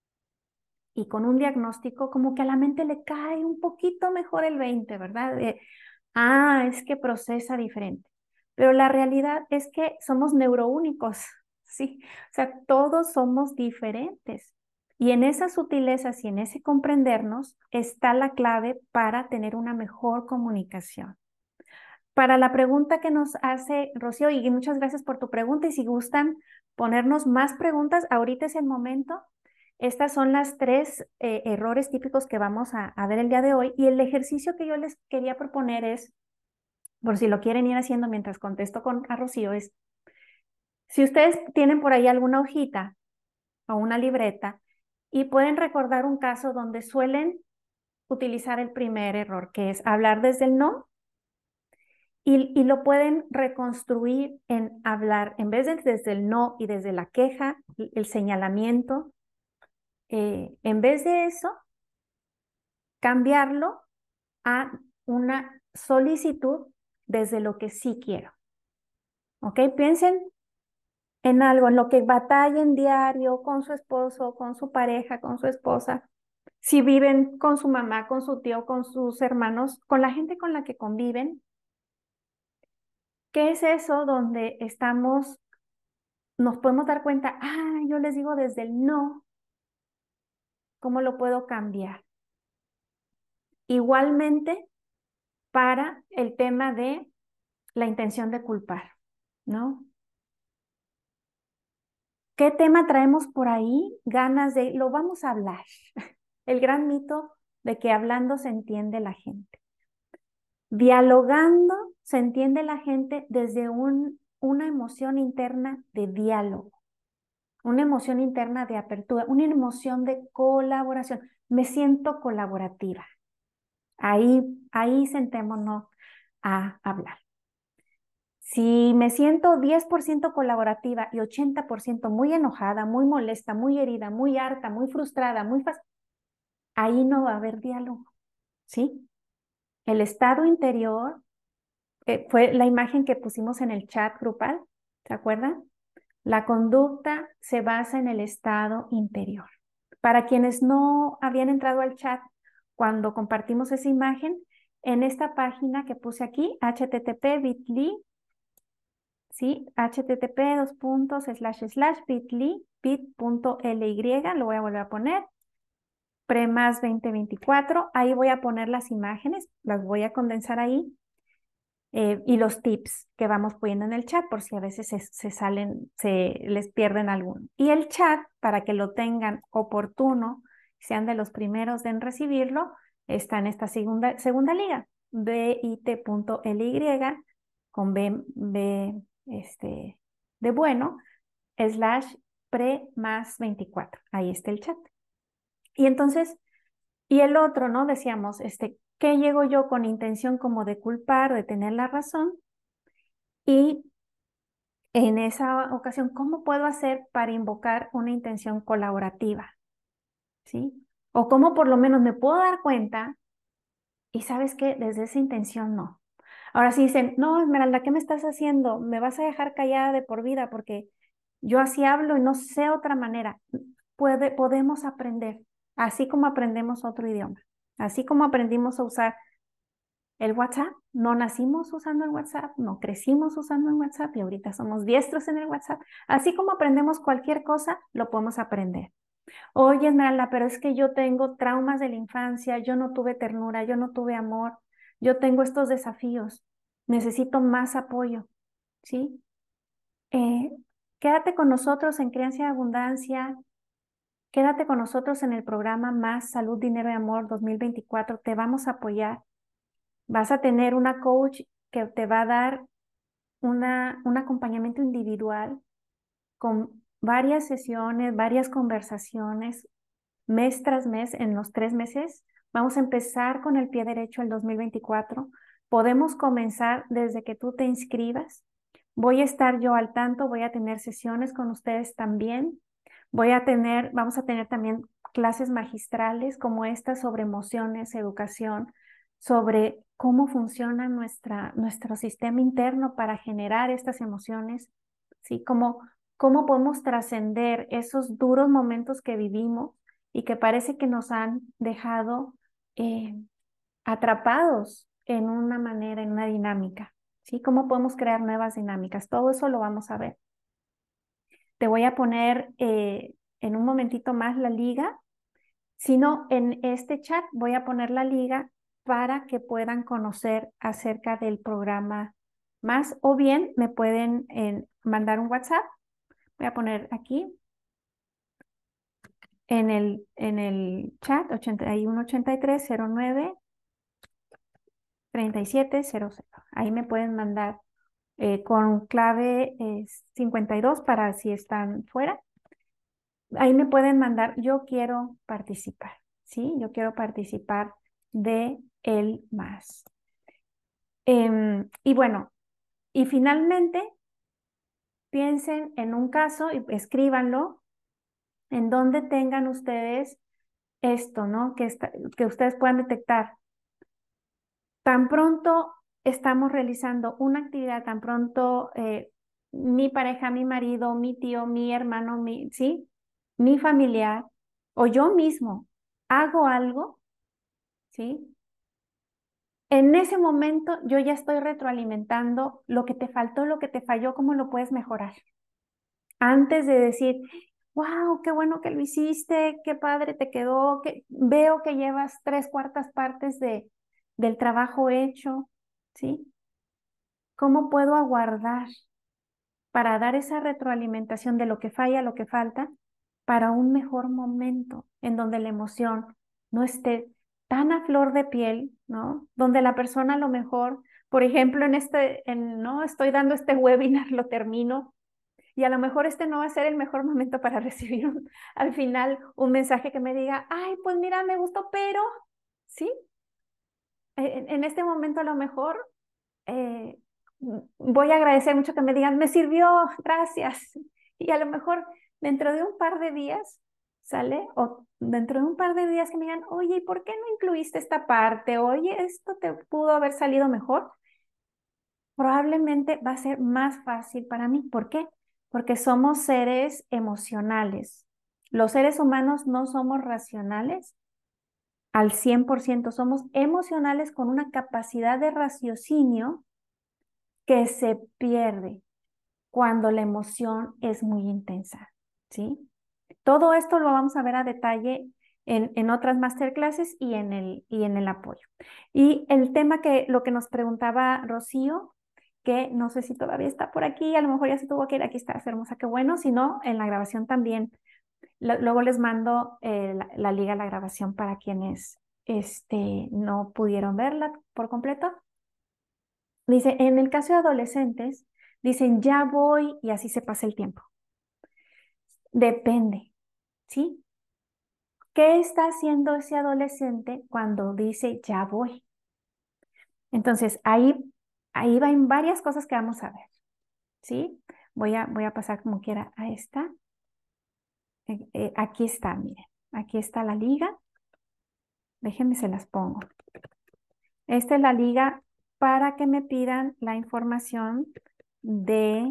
Speaker 1: y con un diagnóstico, como que a la mente le cae un poquito mejor el veinte, ¿verdad? De, ah, es que procesa diferente. Pero la realidad es que somos neuroúnicos, ¿sí? O sea, todos somos diferentes. Y en esas sutilezas y en ese comprendernos está la clave para tener una mejor comunicación. Para la pregunta que nos hace Rocío, y muchas gracias por tu pregunta, y si gustan ponernos más preguntas, ahorita es el momento. Estas son las tres eh, errores típicos que vamos a, a ver el día de hoy, y el ejercicio que yo les quería proponer es, por si lo quieren ir haciendo mientras contesto con a Rocío, es, si ustedes tienen por ahí alguna hojita o una libreta y pueden recordar un caso donde suelen utilizar el primer error, que es hablar desde el no. Y, y, lo pueden reconstruir en hablar, en vez de desde el no y desde la queja, el señalamiento, eh, en vez de eso, cambiarlo a una solicitud desde lo que sí quiero. ¿Ok? Piensen en algo, en lo que batallen diario con su esposo, con su pareja, con su esposa. Si viven con su mamá, con su tío, con sus hermanos, con la gente con la que conviven. ¿Qué es eso donde estamos nos podemos dar cuenta, ah, yo les digo desde el no, ¿cómo lo puedo cambiar? Igualmente para el tema de la intención de culpar, ¿no? ¿Qué tema traemos por ahí? Ganas de, lo vamos a hablar. El gran mito de que hablando se entiende la gente. Dialogando se entiende la gente desde un, una emoción interna de diálogo, una emoción interna de apertura, una emoción de colaboración. Me siento colaborativa. Ahí, ahí sentémonos a hablar. Si me siento diez por ciento colaborativa y ochenta por ciento muy enojada, muy molesta, muy herida, muy harta, muy frustrada, muy fácil, ahí no va a haber diálogo, ¿sí? El estado interior eh, fue la imagen que pusimos en el chat grupal, ¿se acuerdan? La conducta se basa en el estado interior. Para quienes no habían entrado al chat cuando compartimos esa imagen, en esta página que puse aquí, http bit.ly, ¿sí? http dos puntos slash slash bit.ly, bit.ly, lo voy a volver a poner, premas veinte veinticuatro, ahí voy a poner las imágenes, las voy a condensar ahí, eh, y los tips que vamos poniendo en el chat por si a veces se, se salen, se les pierden alguno. Y el chat, para que lo tengan oportuno, sean de los primeros en recibirlo, está en esta segunda, segunda liga, bit.ly con B, B este, de bueno, slash pre más veinticuatro. Ahí está el chat. Y entonces, y el otro, ¿no? Decíamos, este, ¿qué llego yo con intención como de culpar o de tener la razón? Y en esa ocasión, ¿cómo puedo hacer para invocar una intención colaborativa? ¿Sí? O cómo por lo menos me puedo dar cuenta y sabes que desde esa intención no. Ahora si dicen, no, Esmeralda, ¿qué me estás haciendo? ¿Me vas a dejar callada de por vida? Porque yo así hablo y no sé otra manera. Puede, podemos aprender, así como aprendemos otro idioma, así como aprendimos a usar el WhatsApp. No nacimos usando el WhatsApp, no crecimos usando el WhatsApp y ahorita somos diestros en el WhatsApp. Así como aprendemos cualquier cosa, lo podemos aprender. Oye, Esmeralda, pero es que yo tengo traumas de la infancia, yo no tuve ternura, yo no tuve amor, yo tengo estos desafíos, necesito más apoyo, ¿sí? Eh, quédate con nosotros en Crianza y Abundancia, quédate con nosotros en el programa Más Salud, Dinero y Amor dos mil veinticuatro, te vamos a apoyar. Vas a tener una coach que te va a dar una, un acompañamiento individual con varias sesiones, varias conversaciones, mes tras mes, en los tres meses. Vamos a empezar con el pie derecho el dos mil veinticuatro. Podemos comenzar desde que tú te inscribas. Voy a estar yo al tanto, voy a tener sesiones con ustedes también. Voy a tener, vamos a tener también clases magistrales como estas sobre emociones, educación, sobre cómo funciona nuestra, nuestro sistema interno para generar estas emociones, ¿sí? Cómo, cómo podemos trascender esos duros momentos que vivimos y que parece que nos han dejado eh, atrapados en una manera, en una dinámica, ¿sí? ¿Cómo podemos crear nuevas dinámicas? Todo eso lo vamos a ver. Te voy a poner eh, en un momentito más la liga, sino en este chat voy a poner la liga para que puedan conocer acerca del programa más, o bien me pueden eh, mandar un WhatsApp. Voy a poner aquí en el, en el chat ochenta y uno ochenta y tres cero nueve treinta y siete cero cero. Ahí me pueden mandar eh, con clave eh, cincuenta y dos para si están fuera. Ahí me pueden mandar, yo quiero participar, ¿sí? Yo quiero participar de el más. Em, y bueno, y finalmente piensen en un caso y escríbanlo en donde tengan ustedes esto, ¿no? Que, está, que ustedes puedan detectar. Tan pronto estamos realizando una actividad, tan pronto eh, mi pareja, mi marido, mi tío, mi hermano, mi, ¿sí? Mi familiar o yo mismo hago algo, ¿sí? En ese momento yo ya estoy retroalimentando lo que te faltó, lo que te falló, cómo lo puedes mejorar. Antes de decir, wow, qué bueno que lo hiciste, qué padre te quedó, que veo que llevas tres cuartas partes de, del trabajo hecho, ¿sí? ¿Cómo puedo aguardar para dar esa retroalimentación de lo que falla, lo que falta, para un mejor momento en donde la emoción no esté tan a flor de piel, ¿no? Donde la persona a lo mejor, por ejemplo, en este, en, ¿no? Estoy dando este webinar, lo termino, y a lo mejor este no va a ser el mejor momento para recibir un- al final un mensaje que me diga, ay, pues mira, me gustó, pero, ¿sí? En, en este momento a lo mejor eh, voy a agradecer mucho que me digan, me sirvió, gracias. Y a lo mejor dentro de un par de días, ¿sale? O dentro de un par de días que me digan, oye, ¿y por qué no incluiste esta parte? Oye, esto te pudo haber salido mejor. Probablemente va a ser más fácil para mí. ¿Por qué? Porque somos seres emocionales. Los seres humanos no somos racionales al cien por ciento, somos emocionales con una capacidad de raciocinio que se pierde cuando la emoción es muy intensa, ¿sí? Todo esto lo vamos a ver a detalle en, en otras masterclasses y en el, y en el apoyo. Y el tema que, lo que nos preguntaba Rocío, que no sé si todavía está por aquí, a lo mejor ya se tuvo que ir, aquí está, es hermosa, qué bueno, si no, en la grabación también. La- luego les mando eh, la, la liga a la grabación para quienes este, no pudieron verla por completo. Dice, en el caso de adolescentes, dicen, ya voy y así se pasa el tiempo. Depende, ¿sí? ¿Qué está haciendo ese adolescente cuando dice, ya voy? Entonces, ahí, ahí van varias cosas que vamos a ver, ¿sí? Voy a, voy a pasar como quiera a esta. Eh, eh, aquí está, miren, aquí está la liga. Déjenme, se las pongo. Esta es la liga para que me pidan la información de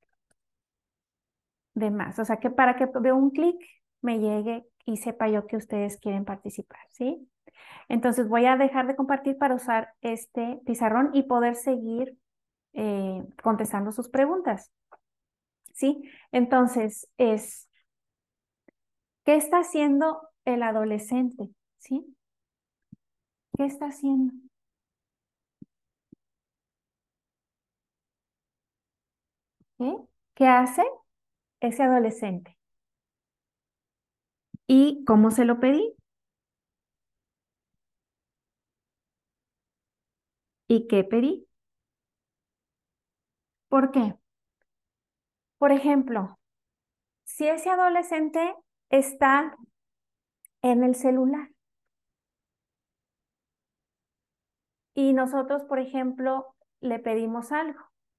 Speaker 1: de más. O sea, que para que de un clic me llegue y sepa yo que ustedes quieren participar, ¿sí? Entonces voy a dejar de compartir para usar este pizarrón y poder seguir eh, contestando sus preguntas, ¿sí? Entonces, es, ¿qué está haciendo el adolescente? ¿Sí? ¿Qué está haciendo? ¿Qué? ¿Qué hace ese adolescente? ¿Y cómo se lo pedí? ¿Y qué pedí? ¿Por qué? Por ejemplo, si ese adolescente está en el celular y nosotros, por ejemplo, le pedimos algo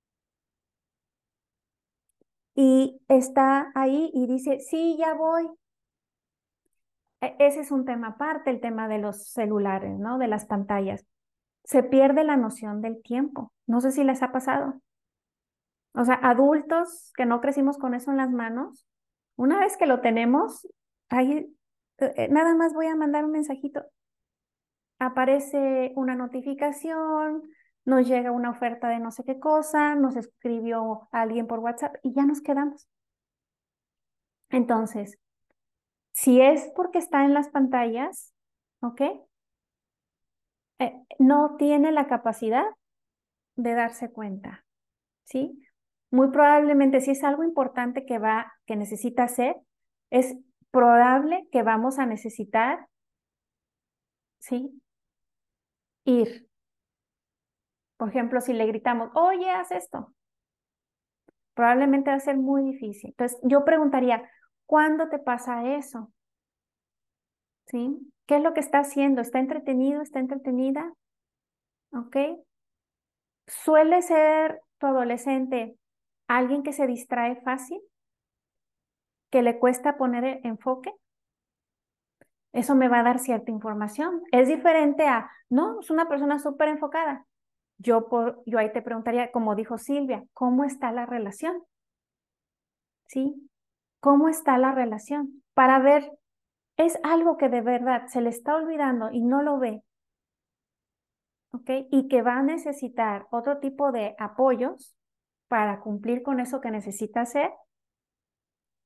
Speaker 1: y está ahí y dice, sí, ya voy. E- Ese es un tema aparte, el tema de los celulares, ¿no? De las pantallas. Se pierde la noción del tiempo. No sé si les ha pasado. O sea, adultos que no crecimos con eso en las manos, una vez que lo tenemos, ahí eh, eh, nada más voy a mandar un mensajito. Aparece una notificación, nos llega una oferta de no sé qué cosa, nos escribió alguien por WhatsApp y ya nos quedamos. Entonces, si es porque está en las pantallas, ¿ok? Eh, no tiene la capacidad de darse cuenta, ¿sí? Muy probablemente si es algo importante que va, que necesita hacer, es probable que vamos a necesitar, ¿sí? Ir. Por ejemplo, si le gritamos, oye, haz esto, probablemente va a ser muy difícil. Entonces, yo preguntaría, ¿cuándo te pasa eso? ¿Sí? ¿Qué es lo que está haciendo? ¿Está entretenido? ¿Está entretenida? ¿Ok? ¿Suele ser tu adolescente alguien que se distrae fácil? ¿Que le cuesta poner e- enfoque? Eso me va a dar cierta información. Es diferente a, no, es una persona súper enfocada. Yo, por, yo ahí te preguntaría, como dijo Silvia, ¿cómo está la relación? ¿Sí? ¿Cómo está la relación? Para ver, es algo que de verdad se le está olvidando y no lo ve, ¿ok? Y que va a necesitar otro tipo de apoyos para cumplir con eso que necesita hacer.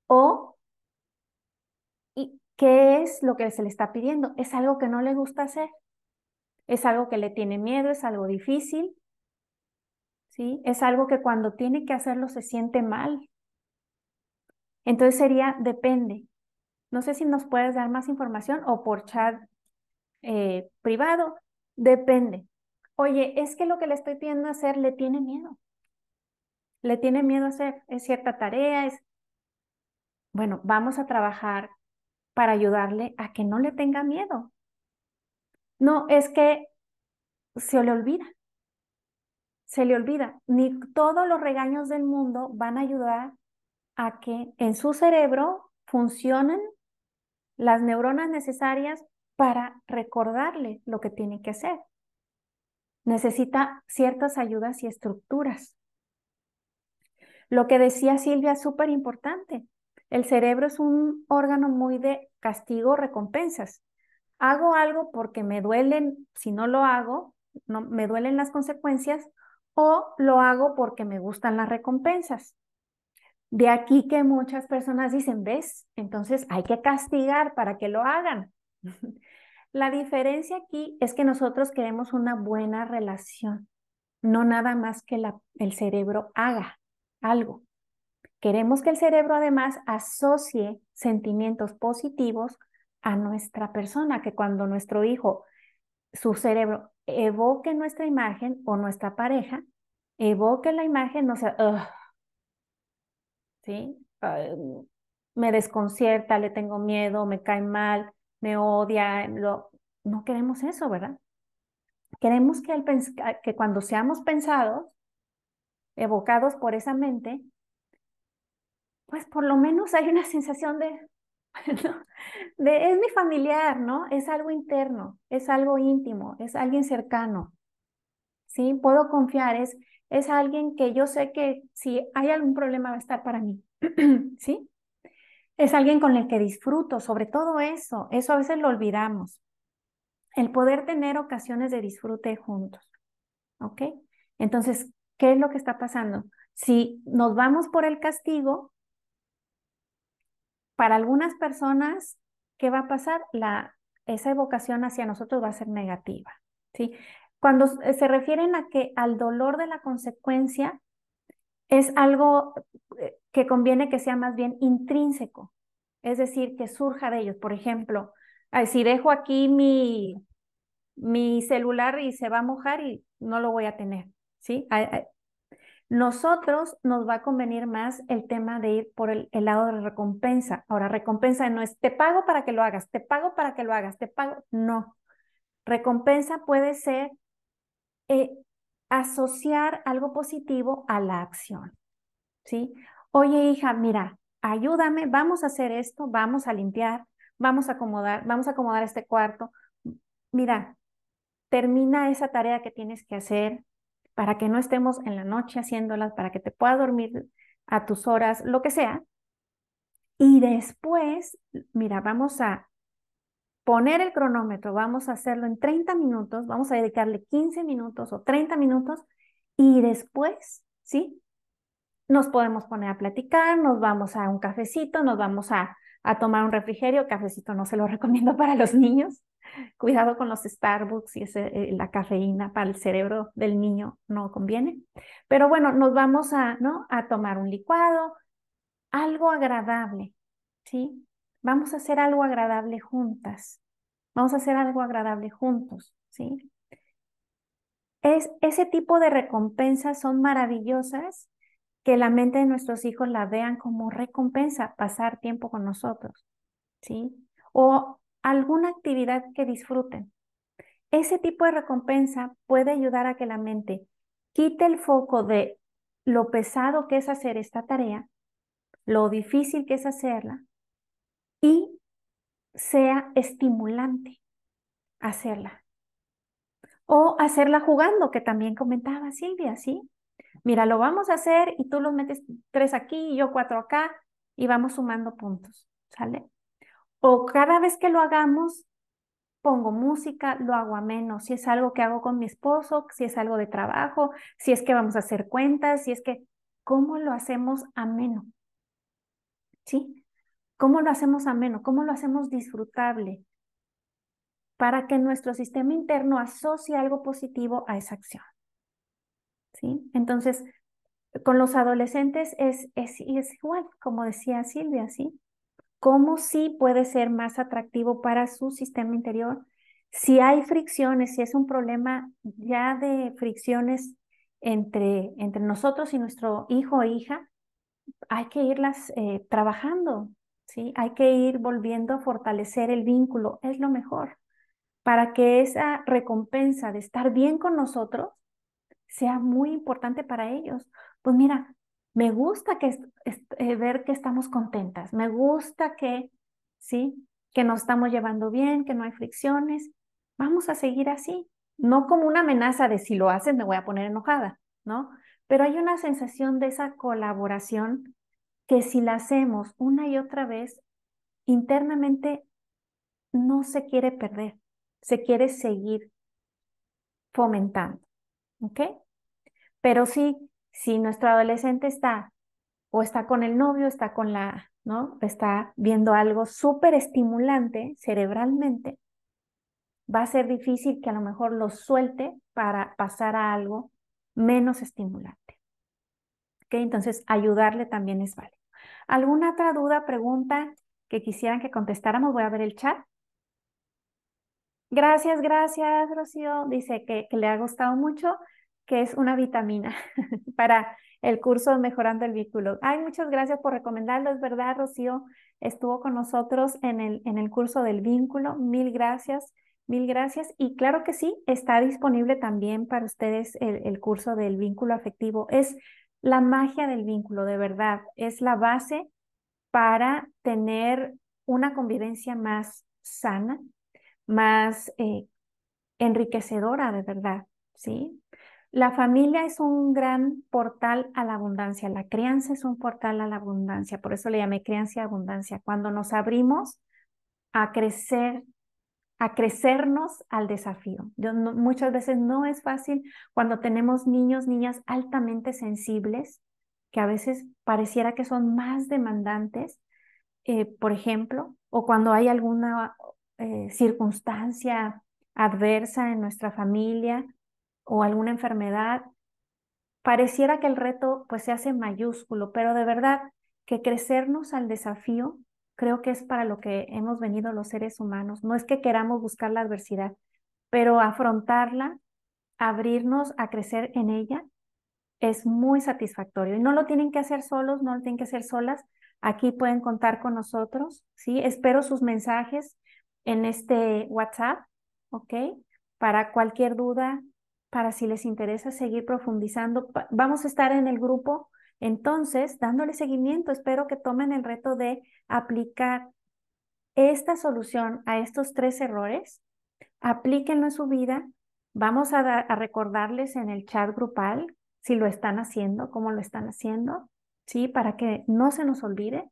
Speaker 1: O, ¿y qué es lo que se le está pidiendo? ¿Es algo que no le gusta hacer? ¿Es algo que le tiene miedo? ¿Es algo difícil? ¿Sí? ¿Es algo que cuando tiene que hacerlo se siente mal? Entonces sería, depende. No sé si nos puedes dar más información o por chat eh, privado. Depende. Oye, es que lo que le estoy pidiendo hacer le tiene miedo. Le tiene miedo a hacer. Es cierta tarea. Es... Bueno, vamos a trabajar para ayudarle a que no le tenga miedo. No, es que se le olvida. Se le olvida. Ni todos los regaños del mundo van a ayudar a que en su cerebro funcionen las neuronas necesarias para recordarle lo que tiene que hacer. Necesita ciertas ayudas y estructuras. Lo que decía Silvia es súper importante. El cerebro es un órgano muy de castigo-recompensas. Hago algo porque me duelen, si no lo hago, no, me duelen las consecuencias, o lo hago porque me gustan las recompensas. De aquí que muchas personas dicen, ¿ves? Entonces hay que castigar para que lo hagan. La diferencia aquí es que nosotros queremos una buena relación, no nada más que la, el cerebro haga algo. Queremos que el cerebro además asocie sentimientos positivos a nuestra persona, que cuando nuestro hijo, su cerebro evoque nuestra imagen o nuestra pareja, evoque la imagen, no sea, "Ugh", ¿sí? Uh, me desconcierta, le tengo miedo, me cae mal, me odia, lo... no queremos eso, ¿verdad? Queremos que, el que cuando seamos pensados, evocados por esa mente, pues por lo menos hay una sensación de, ¿no? de, es mi familiar, ¿no? Es algo interno, es algo íntimo, es alguien cercano, ¿sí? Puedo confiar, es, es alguien que yo sé que si hay algún problema va a estar para mí, ¿sí? Es alguien con el que disfruto, sobre todo eso, eso a veces lo olvidamos, el poder tener ocasiones de disfrute juntos, ¿ok? Entonces, ¿qué es lo que está pasando? Si nos vamos por el castigo, para algunas personas, ¿qué va a pasar? La, esa evocación hacia nosotros va a ser negativa, ¿sí? Cuando se refieren a que al dolor de la consecuencia es algo que conviene que sea más bien intrínseco, es decir, que surja de ellos. Por ejemplo, si dejo aquí mi, mi celular y se va a mojar y no lo voy a tener, ¿sí? Nosotros nos va a convenir más el tema de ir por el, el lado de la recompensa. Ahora, recompensa no es te pago para que lo hagas, te pago para que lo hagas, te pago. No. Recompensa puede ser eh, asociar algo positivo a la acción, ¿sí? Oye, hija, mira, ayúdame, vamos a hacer esto, vamos a limpiar, vamos a acomodar, vamos a acomodar este cuarto. Mira, termina esa tarea que tienes que hacer para que no estemos en la noche haciéndolas, para que te puedas dormir a tus horas, lo que sea. Y después, mira, vamos a poner el cronómetro, vamos a hacerlo en treinta minutos, vamos a dedicarle quince minutos o treinta minutos y después, ¿sí? Nos podemos poner a platicar, nos vamos a un cafecito, nos vamos a, a tomar un refrigerio, cafecito no se lo recomiendo para los niños, cuidado con los Starbucks y ese, eh, la cafeína para el cerebro del niño no conviene. Pero bueno, nos vamos a, ¿no? a tomar un licuado, algo agradable, ¿sí? Vamos a hacer algo agradable juntas. Vamos a hacer algo agradable juntos, ¿sí? Es, ese tipo de recompensas son maravillosas, que la mente de nuestros hijos la vean como recompensa, pasar tiempo con nosotros, ¿sí? O alguna actividad que disfruten. Ese tipo de recompensa puede ayudar a que la mente quite el foco de lo pesado que es hacer esta tarea, lo difícil que es hacerla, y sea estimulante hacerla. O hacerla jugando, que también comentaba Silvia, ¿sí? Mira, lo vamos a hacer y tú los metes tres aquí y yo cuatro acá y vamos sumando puntos, ¿sale? O cada vez que lo hagamos, pongo música, lo hago ameno. Si es algo que hago con mi esposo, si es algo de trabajo, si es que vamos a hacer cuentas, si es que, ¿cómo lo hacemos ameno? ¿sí? ¿Cómo lo hacemos ameno? ¿Cómo lo hacemos disfrutable? Para que nuestro sistema interno asocie algo positivo a esa acción, ¿sí? Entonces, con los adolescentes es, es, es igual, como decía Silvia, ¿sí? ¿Cómo sí puede ser más atractivo para su sistema interior? Si hay fricciones, si es un problema ya de fricciones entre, entre nosotros y nuestro hijo o hija, hay que irlas eh, trabajando, ¿sí? Hay que ir volviendo a fortalecer el vínculo, es lo mejor, para que esa recompensa de estar bien con nosotros sea muy importante para ellos. Pues mira, me gusta que est- est- eh, ver que estamos contentas, me gusta que, sí, que nos estamos llevando bien, que no hay fricciones. Vamos a seguir así, no como una amenaza de si lo haces me voy a poner enojada, ¿no? Pero hay una sensación de esa colaboración que si la hacemos una y otra vez, internamente no se quiere perder, se quiere seguir fomentando, ¿ok? Pero sí, si nuestro adolescente está o está con el novio, está con la, ¿no? Está viendo algo súper estimulante cerebralmente, va a ser difícil que a lo mejor lo suelte para pasar a algo menos estimulante. ¿Ok? Entonces, ayudarle también es válido. ¿Alguna otra duda, pregunta que quisieran que contestáramos? Voy a ver el chat. Gracias, gracias, Rocío. Dice que, que le ha gustado mucho, que es una vitamina para el curso Mejorando el Vínculo. Ay, muchas gracias por recomendarlo. Es verdad, Rocío estuvo con nosotros en el, en el curso del vínculo. Mil gracias, mil gracias. Y claro que sí, está disponible también para ustedes el, el curso del vínculo afectivo. Es la magia del vínculo, de verdad. Es la base para tener una convivencia más sana, más eh, enriquecedora, de verdad, ¿sí? La familia es un gran portal a la abundancia, la crianza es un portal a la abundancia, por eso le llamé crianza y abundancia. Cuando nos abrimos a crecer, a crecernos al desafío. Yo no- muchas veces no es fácil cuando tenemos niños, niñas altamente sensibles, que a veces pareciera que son más demandantes, eh, por ejemplo, o cuando hay alguna eh, circunstancia adversa en nuestra familia o alguna enfermedad, pareciera que el reto pues se hace mayúsculo, pero de verdad que crecernos al desafío creo que es para lo que hemos venido los seres humanos. No es que queramos buscar la adversidad, pero afrontarla, abrirnos a crecer en ella es muy satisfactorio y no lo tienen que hacer solos, no lo tienen que hacer solas. Aquí pueden contar con nosotros, ¿sí? Espero sus mensajes en este WhatsApp, ¿ok? Para cualquier duda, para si les interesa seguir profundizando. Pa- Vamos a estar en el grupo, entonces, dándole seguimiento. Espero que tomen el reto de aplicar esta solución a estos tres errores, aplíquenlo en su vida. Vamos a, da- a recordarles en el chat grupal si lo están haciendo, cómo lo están haciendo, ¿sí? Para que no se nos olvide.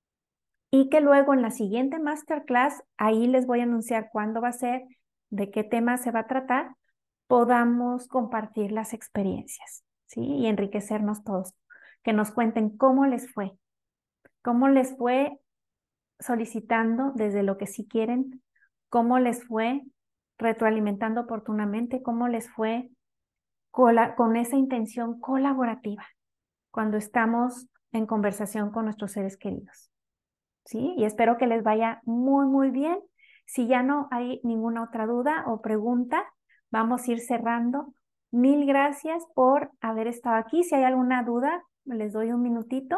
Speaker 1: Y que luego en la siguiente masterclass, ahí les voy a anunciar cuándo va a ser, de qué tema se va a tratar, podamos compartir las experiencias, ¿sí? Y enriquecernos todos. Que nos cuenten cómo les fue, cómo les fue solicitando desde lo que sí quieren, cómo les fue retroalimentando oportunamente, cómo les fue cola- con esa intención colaborativa cuando estamos en conversación con nuestros seres queridos. ¿Sí? Y espero que les vaya muy, muy bien. Si ya no hay ninguna otra duda o pregunta, vamos a ir cerrando. Mil gracias por haber estado aquí. Si hay alguna duda, les doy un minutito,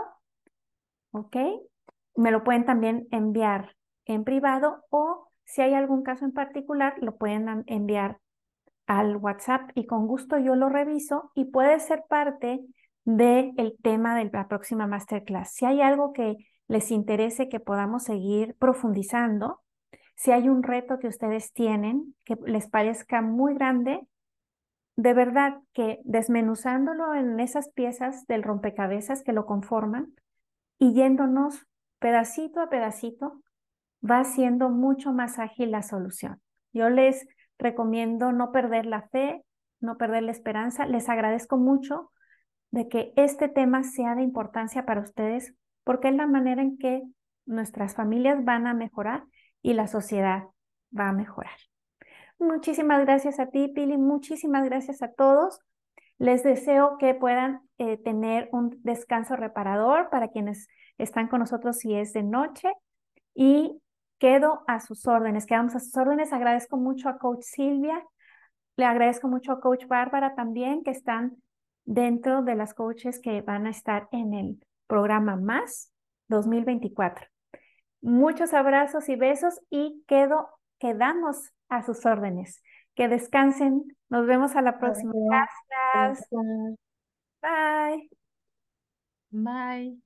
Speaker 1: ¿ok? Me lo pueden también enviar en privado o si hay algún caso en particular, lo pueden am- enviar al WhatsApp y con gusto yo lo reviso y puede ser parte del tema de la próxima masterclass. Si hay algo que les interese que podamos seguir profundizando, si hay un reto que ustedes tienen que les parezca muy grande, de verdad que desmenuzándolo en esas piezas del rompecabezas que lo conforman y yéndonos pedacito a pedacito, va siendo mucho más ágil la solución. Yo les recomiendo no perder la fe, no perder la esperanza. Les agradezco mucho de que este tema sea de importancia para ustedes porque es la manera en que nuestras familias van a mejorar y la sociedad va a mejorar. Muchísimas gracias a ti, Pili, muchísimas gracias a todos. Les deseo que puedan eh, tener un descanso reparador para quienes están con nosotros si es de noche y quedo a sus órdenes, quedamos a sus órdenes. Agradezco mucho a Coach Silvia, le agradezco mucho a Coach Bárbara también, que están dentro de las coaches que van a estar en el programa Más dos mil veinticuatro. Muchos abrazos y besos y quedo, quedamos a sus órdenes. Que descansen. Nos vemos a la próxima.
Speaker 2: Gracias.
Speaker 1: Gracias.
Speaker 2: Gracias.
Speaker 1: Bye.
Speaker 3: Bye.